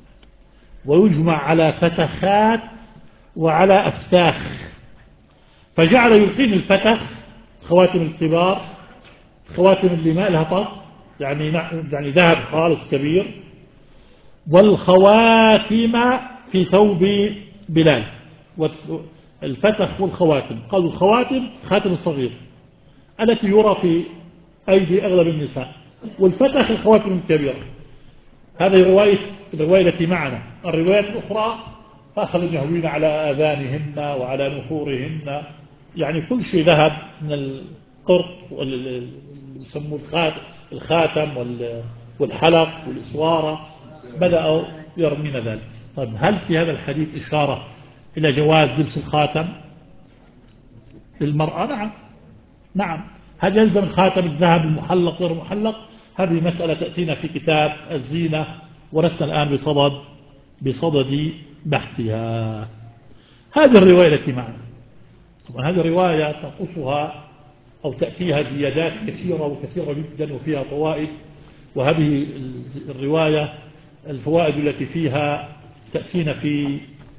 ويجمع على فتخات وعلى أفتاخ. فجعل يلقين الفتخ خواتم الكبار، خواتم اللي ما لها طف يعني يعني ذهب خالص كبير، والخواتم في ثوب بلال، والفتخ والخواتم. قالوا الخواتم خاتم الصغير التي يرى في أيدي أغلب النساء، والفتخ الخواتم الكبيرة. هذه رواية الرواية التي معنا. الروايات الأخرى فأخذوا يهوين على آذانهن وعلى نحورهن، يعني كل شيء ذهب من القرط واللي يسموه الخاتم والحلق والإسوارة، بدأوا يرمين ذلك. طيب هل في هذا الحديث إشارة إلى جواز لبس الخاتم للمرأة؟ نعم نعم. هل يلزم الخاتم الذهب المحلق غير المحلق؟ هذه مسألة تأتينا في كتاب الزينة، ولسنا الآن بصدد بصدد بحثها. هذه الرواية التي معنا طبعا هذه الرواية تنقصها أو تأتيها زيادات كثيرة وكثيرة جدا وفيها فوائد، وهذه الرواية الفوائد التي فيها تأتينا في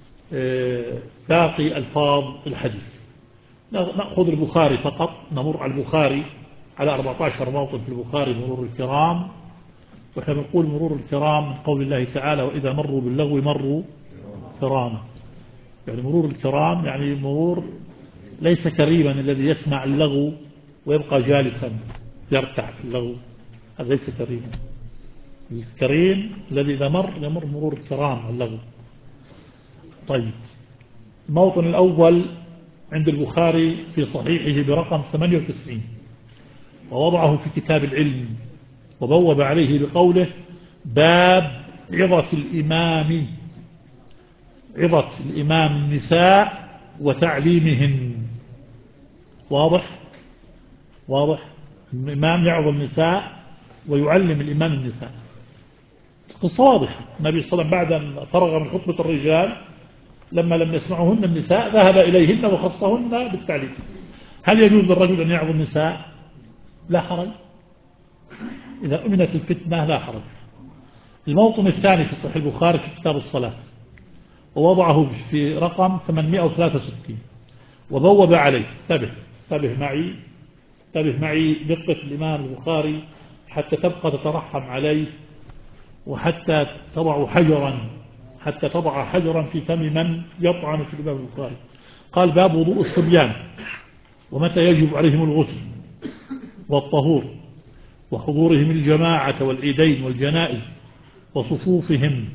باقي ألفاظ الحديث. نأخذ البخاري فقط، نمر على البخاري على أربعة عشر موطن في البخاري مرور الكرام. وإحنا بنقول مرور الكرام من قول الله تعالى وإذا مروا باللغو مروا كراما، يعني مرور الكرام يعني مرور ليس كريما الذي يسمع اللغو ويبقى جالسا يرتع في اللغو، هذا ليس كريما. الكريم الذي إذا مر يمر مرور الكرام اللغو. طيب الموطن الأول عند البخاري في صحيحه برقم ثمانية وتسعين، ووضعه في كتاب العلم وبوب عليه بقوله باب عظة الإمام، عظة الإمام النساء وتعليمهن. واضح واضح الإمام يعظ النساء ويعلم الإمام النساء. قصة واضحة. النبي صلى الله عليه وسلم بعد أن فرغ من خطبة الرجال لما لم يسمعهن النساء ذهب إليهن وخصهن بالتعليم. هل يجوز للرجل أن يعظ النساء؟ لا حرج، إذا أمنت الفتنة لا حرج. الموطن الثاني في صحيح البخاري في كتاب الصلاة، ووضعه في رقم ثمانمائة وثلاثة وستين وبوب عليه. انتبه انتبه معي انتبه معي دقة الإمام البخاري حتى تبقى تترحم عليه، وحتى تضع حجرا حتى تضع حجرا في فم من يطعن في الإمام البخاري. قال باب وضوء الصبيان ومتى يجب عليهم الغسل والطهور وحضورهم الجماعة والعيدين والجنائز وصفوفهم.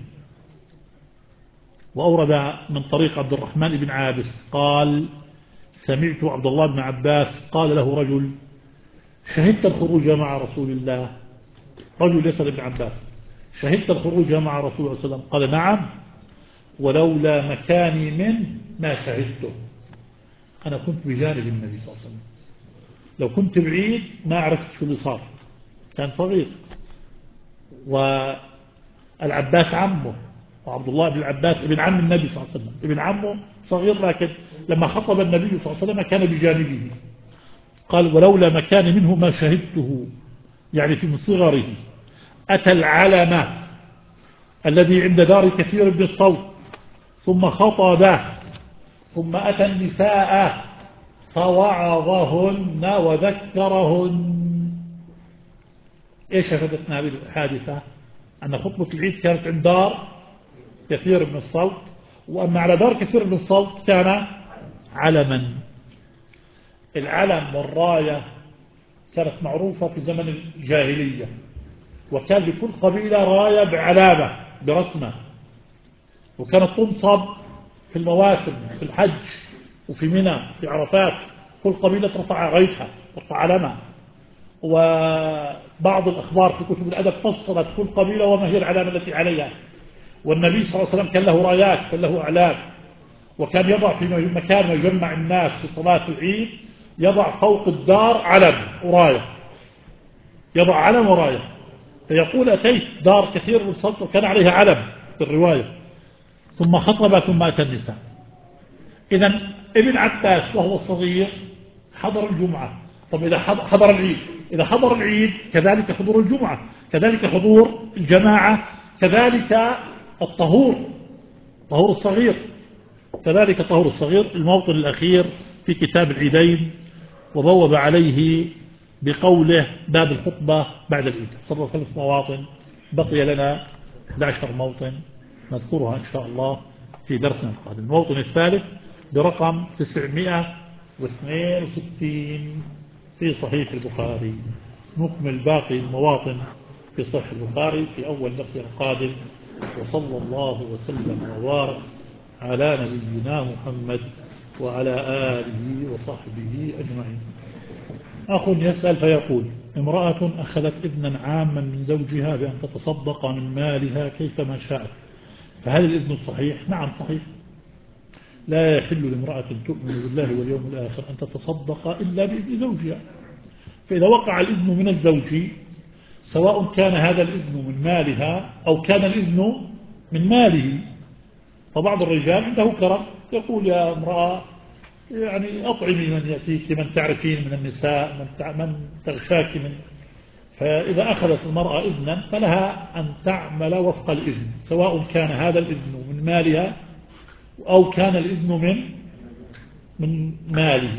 وأورد من طريق عبد الرحمن بن عابس قال سمعت عبد الله بن عباس قال له رجل شهدت الخروج مع رسول الله، رجل يسأل ابن عباس شهدت الخروج مع رسول الله صلى الله عليه وسلم؟ قال نعم ولولا مكاني منه ما شهدته. أنا كنت بجانب النبي صلى الله عليه وسلم، لو كنت بعيد ما عرفت شو اللي صار، كان صغير. والعباس عمه، وعبد الله بن العباس ابن عم النبي صلى الله عليه وسلم، ابن عمه صغير، لكن لما خطب النبي صلى الله عليه وسلم كان بجانبه. قال ولولا مكان منه ما شهدته، يعني في من صغره. أتى العلمة الذي عند دار كثير بن الصوت ثم خطبه، ثم أتى النساء فوعظهن وذكرهن. ايش أفدتنا هذه الحادثة؟ أن خطبة العيد كانت عند دار كثير من الصوت، وأما على دار كثير من الصوت كان علما. العلم والراية كانت معروفة في زمن الجاهلية، وكان لكل قبيلة راية بعلامة برسمة، وكانت تنصب في المواسم في الحج وفي منى في عرفات، كل قبيلة ترفع رايتها ترفع علامة. وبعض الأخبار في كتب الأدب فصلت كل قبيلة وما هي العلامة التي عليها. والنبي صلى الله عليه وسلم كان له رايات، كان له أعلام، وكان يضع في مكان يجمع الناس في صلاة العيد يضع فوق الدار علم وراية، يضع علم وراية. فيقول أتيت دار كثير من الصوت وكان عليها علم في الرواية، ثم خطب ثم أتى النساء. إذا ابن عباس وهو صغير حضر الجمعة. طب إذا حضر العيد، إذا حضر العيد كذلك حضور الجمعة، كذلك حضور الجماعة، كذلك الطهور، طهور الصغير، كذلك طهور الصغير. الموطن الأخير في كتاب العيدين وبوب عليه بقوله باب الخطبة بعد العيد. صار خمس مواطن، بقي لنا أحد عشر موطن نذكرها إن شاء الله في درسنا القادم. الموطن الثالث برقم تسعمائة واثنين وستين في صحيح البخاري. نكمل باقي المواطن في صحيح البخاري في أول درس القادم. وصلى الله وسلم وبارك على نبينا محمد وعلى آله وصحبه أجمعين. أخ يسأل فيقول: امرأة أخذت إذنا عاما من زوجها بأن تتصدق من مالها كيفما شاءت، فهل الإذن صحيح؟ نعم صحيح. لا يحل لامرأة تؤمن بالله واليوم الآخر أن تتصدق إلا بإذن زوجها. فإذا وقع الإذن من الزوج، سواء كان هذا الإذن من مالها أو كان الإذن من ماله، فبعض الرجال عنده كرم يقول: يا امرأة يعني أطعمي من يأتيك، من تعرفين من النساء، من, من تغشاك من. فإذا أخذت المرأة إذنا فلها أن تعمل وفق الإذن، سواء كان هذا الإذن من مالها أو كان الإذن من من ماله،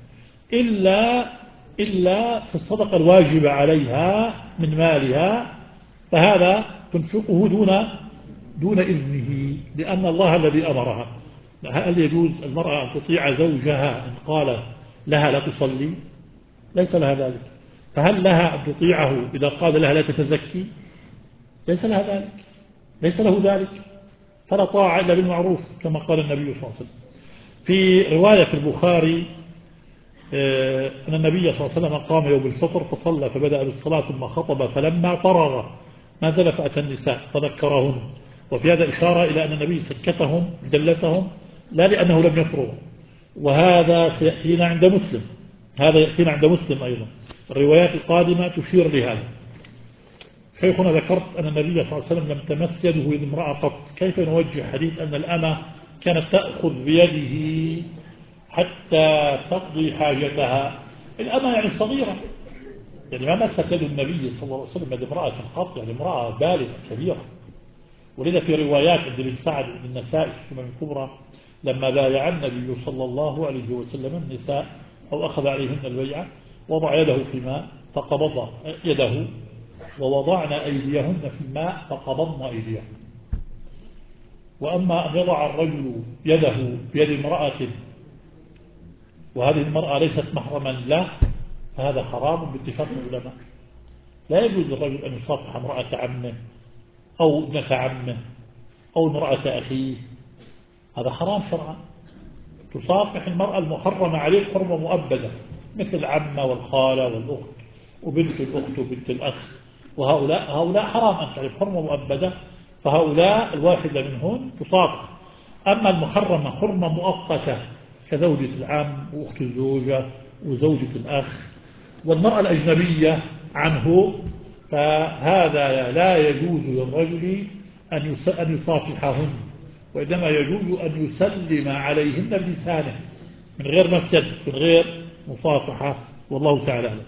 إلا إلا في الصدقة الواجبة عليها من مالها، فهذا تنفقه دون دون إذنه، لأن الله الذي أمرها. هل يجوز المرأة أن تطيع زوجها إن قال لها لا تصلي؟ ليس لها ذلك. فهل لها أن تطيعه إذا قال لها لا تتزكي؟ ليس لها ذلك، ليس له ذلك. فلا طاعة إلا بالمعروف كما قال النبي صلى الله عليه وسلم. في رواية في البخاري أن النبي صلى الله عليه وسلم قام يوم الفطر فصلى فبدأ بالصلاة ثم خطب، فلما فرغ نزل فأتى النساء فذكرهن. وفي هذا إشارة إلى أن النبي سكتهم دلتهم لا لأنه لم يفرغ. وهذا سيأتينا عند مسلم، هذا يأتينا عند مسلم أيضا. الروايات القادمة تشير لهذا. شيخنا ذكرت أن النبي صلى الله عليه وسلم لم تمس يده يد امرأة قط. كيف نوجه حديث أن الأمة كانت تأخذ بيده حتى تقضي حاجتها؟ الأمة يعني صغيرة، يعني ما مست يد النبي صلى الله عليه وسلم يد امرأة قط، يعني امرأة بالغة كبيرة. ولذا في روايات عند ابن سعد بن النسائي في السنن الكبرى لما بايع النبي صلى الله عليه وسلم النساء أو أخذ عليهن البيعة وضع يده في الماء فقبض يده، ووضعن أيديهن في الماء فقبضن أيديهن. وأما أن يضع الرجل يده بيد امرأة وهذه المرأة ليست محرما له فهذا حرام باتفاق العلماء. لا يجوز للرجل أن يصافح امرأة عمه أو ابنة عمه أو امرأة أخيه، هذا حرام شرعا. تصافح المرأة المحرمة عليك حرمة مؤبدة، مثل العمة والخالة والأخت وبنت الأخت وبنت الأخ، وهؤلاء هؤلاء حرام أن تعرف حرمة مؤبدة، فهؤلاء الواحدة منهن تصافح. أما المحرمة حرمة مؤقتة كزوجة العم وأخت الزوجة وزوجة الأخ والمرأة الأجنبية عنه، فهذا لا يجوز للرجل أن يصافحهن، وإنما يجوز أن يسلم عليهن بلسانه من غير مسجد، من غير مصافحة، والله تعالى أعلم.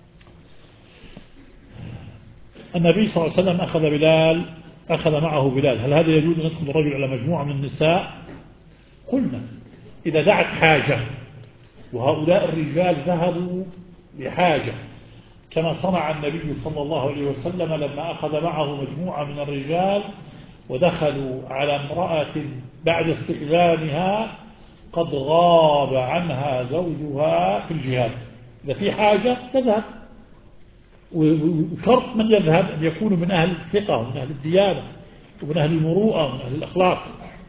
النبي صلى الله عليه وسلم أخذ بلال أخذ معه بلال، هل هذا يجوز أن يدخل الرجل على مجموعة من النساء؟ قلنا إذا دعت حاجة وهؤلاء الرجال ذهبوا لحاجة كما صنع النبي صلى الله عليه وسلم لما أخذ معه مجموعة من الرجال ودخلوا على امرأة بعد استئذانها قد غاب عنها زوجها في الجهاد. إذا في حاجة تذهب، وشرط من يذهب أن يكونوا من أهل الثقة ومن أهل الديانة ومن أهل المروءة ومن أهل الأخلاق.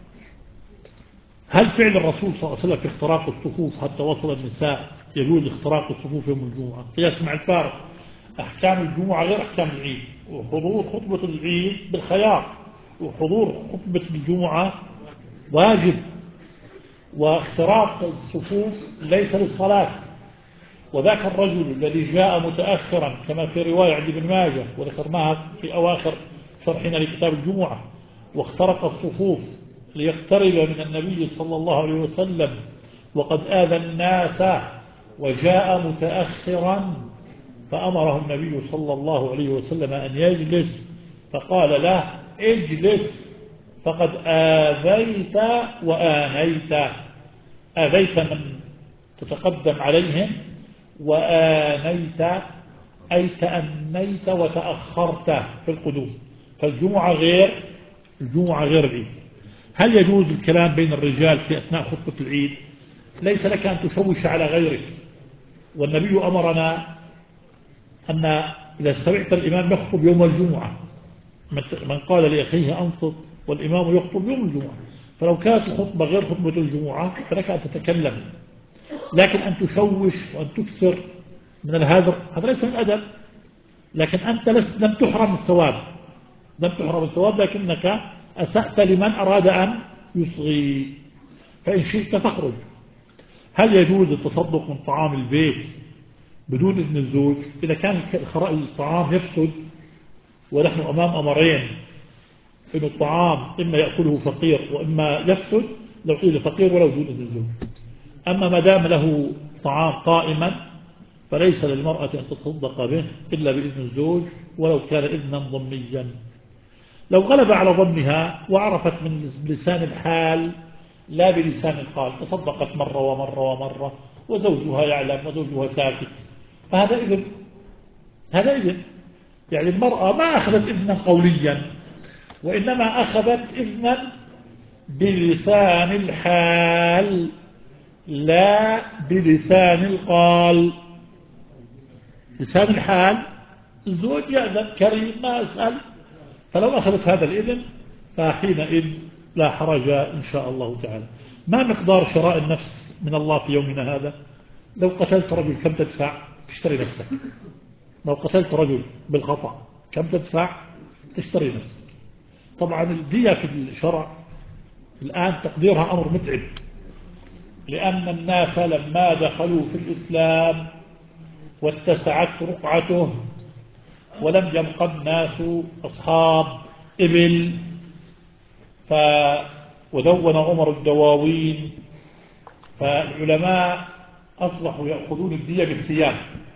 هل فعل الرسول صلى الله عليه وسلم في اختراق الصفوف حتى وصل النساء يجوز اختراق الصفوف يوم الجمعة؟ قياس مع الفارق. أحكام الجمعة غير أحكام العيد، وحضور خطبة العيد بالخيار، وحضور خطبة الجمعة واجب، واختراق الصفوف ليس للصلاة. وذاك الرجل الذي جاء متأخرا كما في رواية عند ابن ماجه وذكرناها في أواخر شرحنا لكتاب الجمعة، واخترق الصفوف ليقترب من النبي صلى الله عليه وسلم وقد آذى الناس وجاء متأخرا، فأمره النبي صلى الله عليه وسلم أن يجلس، فقال له: اجلس فقد آذيت وآنيت. آذيت من تتقدم عليهم، وآنيت أي تأنيت وتأخرت في القدوم. فالجمعة غير الجمعة غير العيد. هل يجوز الكلام بين الرجال في أثناء خطبة العيد؟ ليس لك أن تشوش على غيرك، والنبي أمرنا أن إذا سمعت الإمام يخطب يوم الجمعة، من قال لأخيه أنصت والإمام يخطب يوم الجمعة، فلو كانت الخطبة غير خطبة الجمعة فلك أن تتكلم، لكن أن تشوش وأن تكثر من الهذر هذا ليس من الأدب. لكن أنت لست لم تحرم الثواب، لم تحرم الثواب، لكنك أسأت لمن أراد أن يصغي، فإن شئت تخرج. هل يجوز التصدق من طعام البيت بدون إذن الزوج؟ إذا كان الطعام يفسد ونحن أمام أمرين، إن الطعام إما يأكله فقير وإما يفسد، لو قيل فقير ولو دون إذن الزوج. أما ما دام له طعام قائما فليس للمرأة أن تتصدق به إلا بإذن الزوج ولو كان إذنا ضمنيا. لو غلب على ضمنها وعرفت من لسان الحال لا بلسان القال، تصدقت مرة ومرة ومرة وزوجها يعلم وزوجها ساكت، فهذا إذن، هذا إذن. يعني المرأة ما أخذت إذنا قوليا، وإنما أخذت إذنا بلسان الحال لا بلسان القال. لسان الحال الزوج يأذن كريم ما أسأل، فلو أخذت هذا الإذن فحينئذ لا حرج إن شاء الله تعالى. ما مقدار شراء النفس من الله في يومنا هذا؟ لو قتلت رجل كم تدفع؟ تشتري نفسك. لو قتلت رجل بالخطأ كم تدفع؟ تشتري نفسك. طبعا الدية في الشرع الآن تقديرها أمر متعب، لأن الناس لما دخلوا في الإسلام واتسعت رقعته ولم يبق الناس أصحاب إبل، ف ودون عمر الدواوين، فالعلماء أصبحوا يأخذون الدية بالثياب،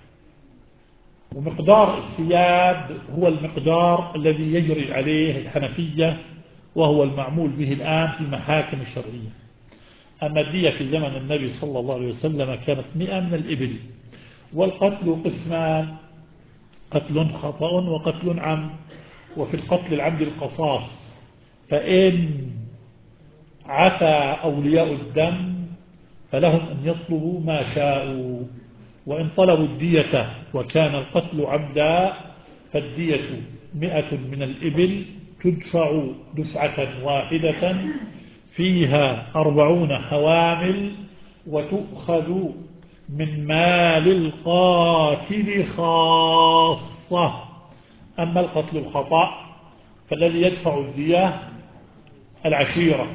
ومقدار الثياب هو المقدار الذي يجري عليه الحنفية وهو المعمول به الآن في المحاكم الشرعية. أما الدية في زمن النبي صلى الله عليه وسلم كانت مئة من الإبل. والقتل قسمان، قتل خطأ وقتل عمد، وفي القتل العمد القصاص، فإن عفى أولياء الدم فلهم أن يطلبوا ما شاءوا، وإن طلبوا الدية وكان القتل عمدا فالدية مئة من الإبل تدفع دفعة واحدة فيها أربعون حوامل، وتؤخذ من مال القاتل خاصة. أما القتل الخطأ فالذي يدفع الدية العشيرة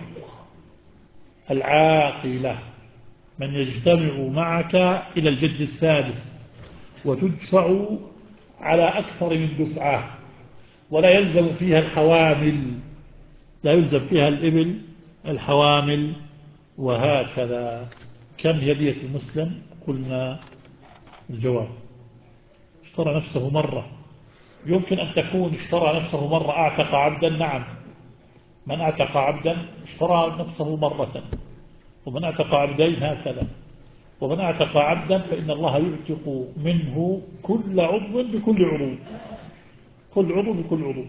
العاقلة، من يجتمع معك إلى الجد الثالث، وتدفع على أكثر من دفعة، ولا يلزم فيها الحوامل، لا يلزم فيها الإبل الحوامل. وهكذا. كم هي دية المسلم؟ قلنا الجواب اشترى نفسه مرة. يمكن أن تكون اشترى نفسه مرة أعتق عبدا، نعم، من أعتق عبدا اشترى نفسه مرة، ومن أعتق عبدين هكذا، ومن أعتق عبدا فإن الله يعتق منه كل عضو بكل عضو، كل عضو بكل عضو.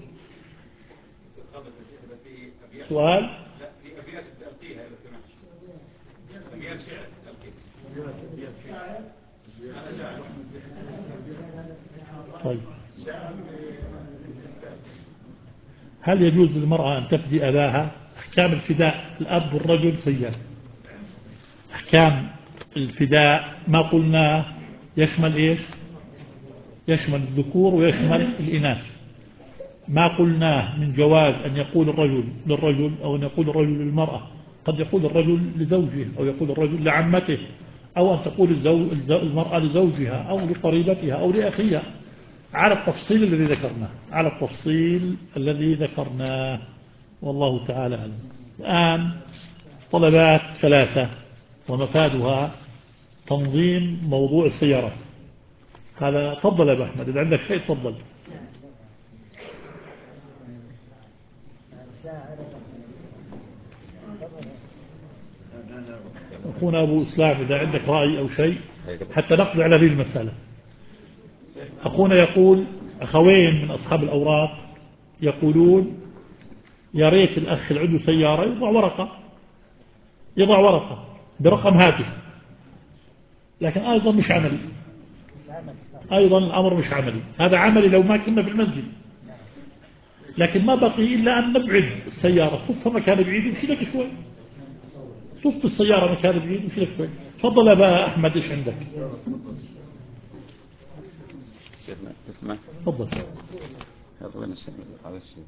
سؤال؟ لا، في أبيات ألقيها إذا سمحت، أبيات شعر ألقيها. طيب، هل يجوز للمرأة أن تفدي أباها؟ أحكام الفداء الأب والرجل سيئة. أحكام الفداء ما قلنا يشمل إيش؟ يشمل الذكور ويشمل الإناث. ما قلناه من جواز أن يقول الرجل للرجل أو أن يقول الرجل للمرأة، قد يقول الرجل لزوجه أو يقول الرجل لعمته، أو أن تقول المرأة لزوجها أو لقريبتها أو لأخيها، على التفصيل الذي ذكرناه، على التفصيل الذي ذكرناه، والله تعالى أعلم. الآن طلبات ثلاثة ومفادها تنظيم موضوع السيارات. هذا تفضل يا أبو أحمد، إذا عندك شيء تفضل. أخونا أبو إسلام إذا عندك رأي أو شيء حتى نقضي على هذه المسألة. أخونا يقول أخوين من أصحاب الأوراق يقولون يا ريت الأخ اللي عنده سيارة يضع ورقة يضع ورقة برقم هاتف، لكن أيضا مش عملي، أيضا الأمر مش عملي. هذا عملي لو ما كنا في المسجد، لكن ما بقي إلا أن نبعد السيارة، صفها مكان بعيد ومشي لك شوي، صف السيارة مكان بعيد ومشي لك شوي. تفضل يا أبا أحمد، إيش عندك؟ شيخنا تسمع؟ تفضل. هذا وين الشيء؟ هذا الشيء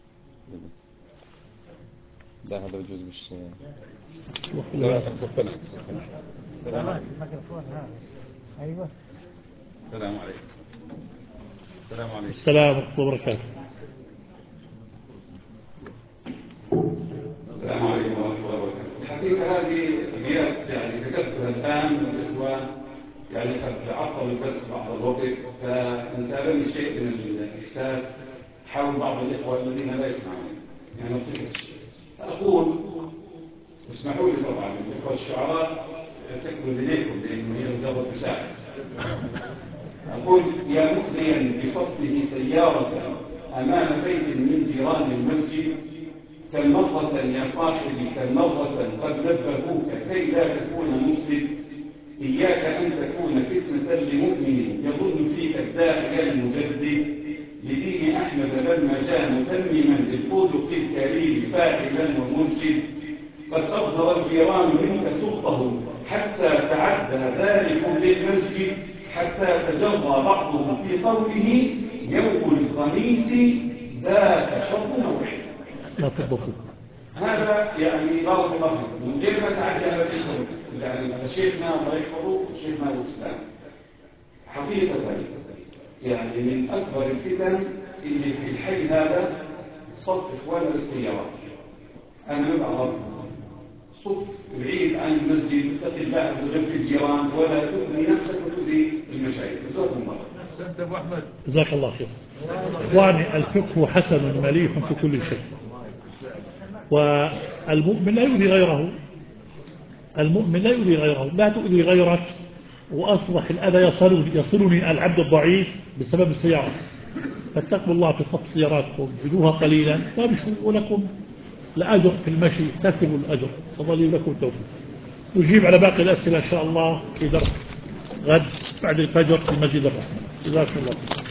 لا هذا بجوز مش لا صفنا. السلام عليكم. الميكروفون هذا. ايوه. السلام عليكم. السلام عليكم. السلام ورحمة الله وبركاته. السلام عليكم ورحمة الله وبركاته. الحقيقة هذه أبيات يعني كتبتها الآن والإخوان يعني قد عطلوا البث بعض الوقت، فانتابني شيء من الإحساس حول بعض الإخوة الذين لا يسمعون يعني نصيحة الشيء. أقول اسمحوا لي طبعا الإخوة الشعراء سكنوا إليكم لأنه هي مجرد مشاعر. أقول يا مخليا بصفه سيارة أمام بيت من جيران المسجد، كالمرة يا صاحبي كالمرة قد نبهوك كي لا تكون مفسد، إياك أن تكون فتنة لمؤمن يظن فيك الداعي المجدد، لدين أحمد لما جاء متمما بالخلق الكريم فاعلا ومرشد، قد أظهر الجيران منك سلطهم حتى تعدى ذلك للمسجد، حتى تجرى بعضهم في قوله يوم الخميس ذاك شر موعد. لا تضبطوا. هذا يعني بارك الله فيكم من غير ما تعدي على الإخوة يعني شيخنا الله يحفظه وشيخنا الإسلام. حقيقة يعني من أكبر الفتن اللي في الحي هذا صف إخواننا بالسيارات. أنا ما بعرف صف بعيد عن المسجد، اتق الله عز وجل في الجيران ولا تؤذي نفسك وتؤذي المشايخ. جزاكم الله خير. أنت أبو أحمد. جزاك الله خير. إخواني الفقه حسن مليح في كل شيء، والمؤمن لا يؤذي غيره، المؤمن لا يؤذي غيره، لا تؤذي غيرك. وأصبح الأذى يصلني, يصلني العبد الضعيف بسبب السيارة، فاتقوا الله في صف سياراتكم، ابعدوها قليلا وابشروا لكم الأجر في المشي، اكتسبوا الأجر. صلى لي لكم التوفيق. نجيب على باقي الأسئلة إن شاء الله في درس غد بعد الفجر في مسجد الرحمة. جزاكم الله.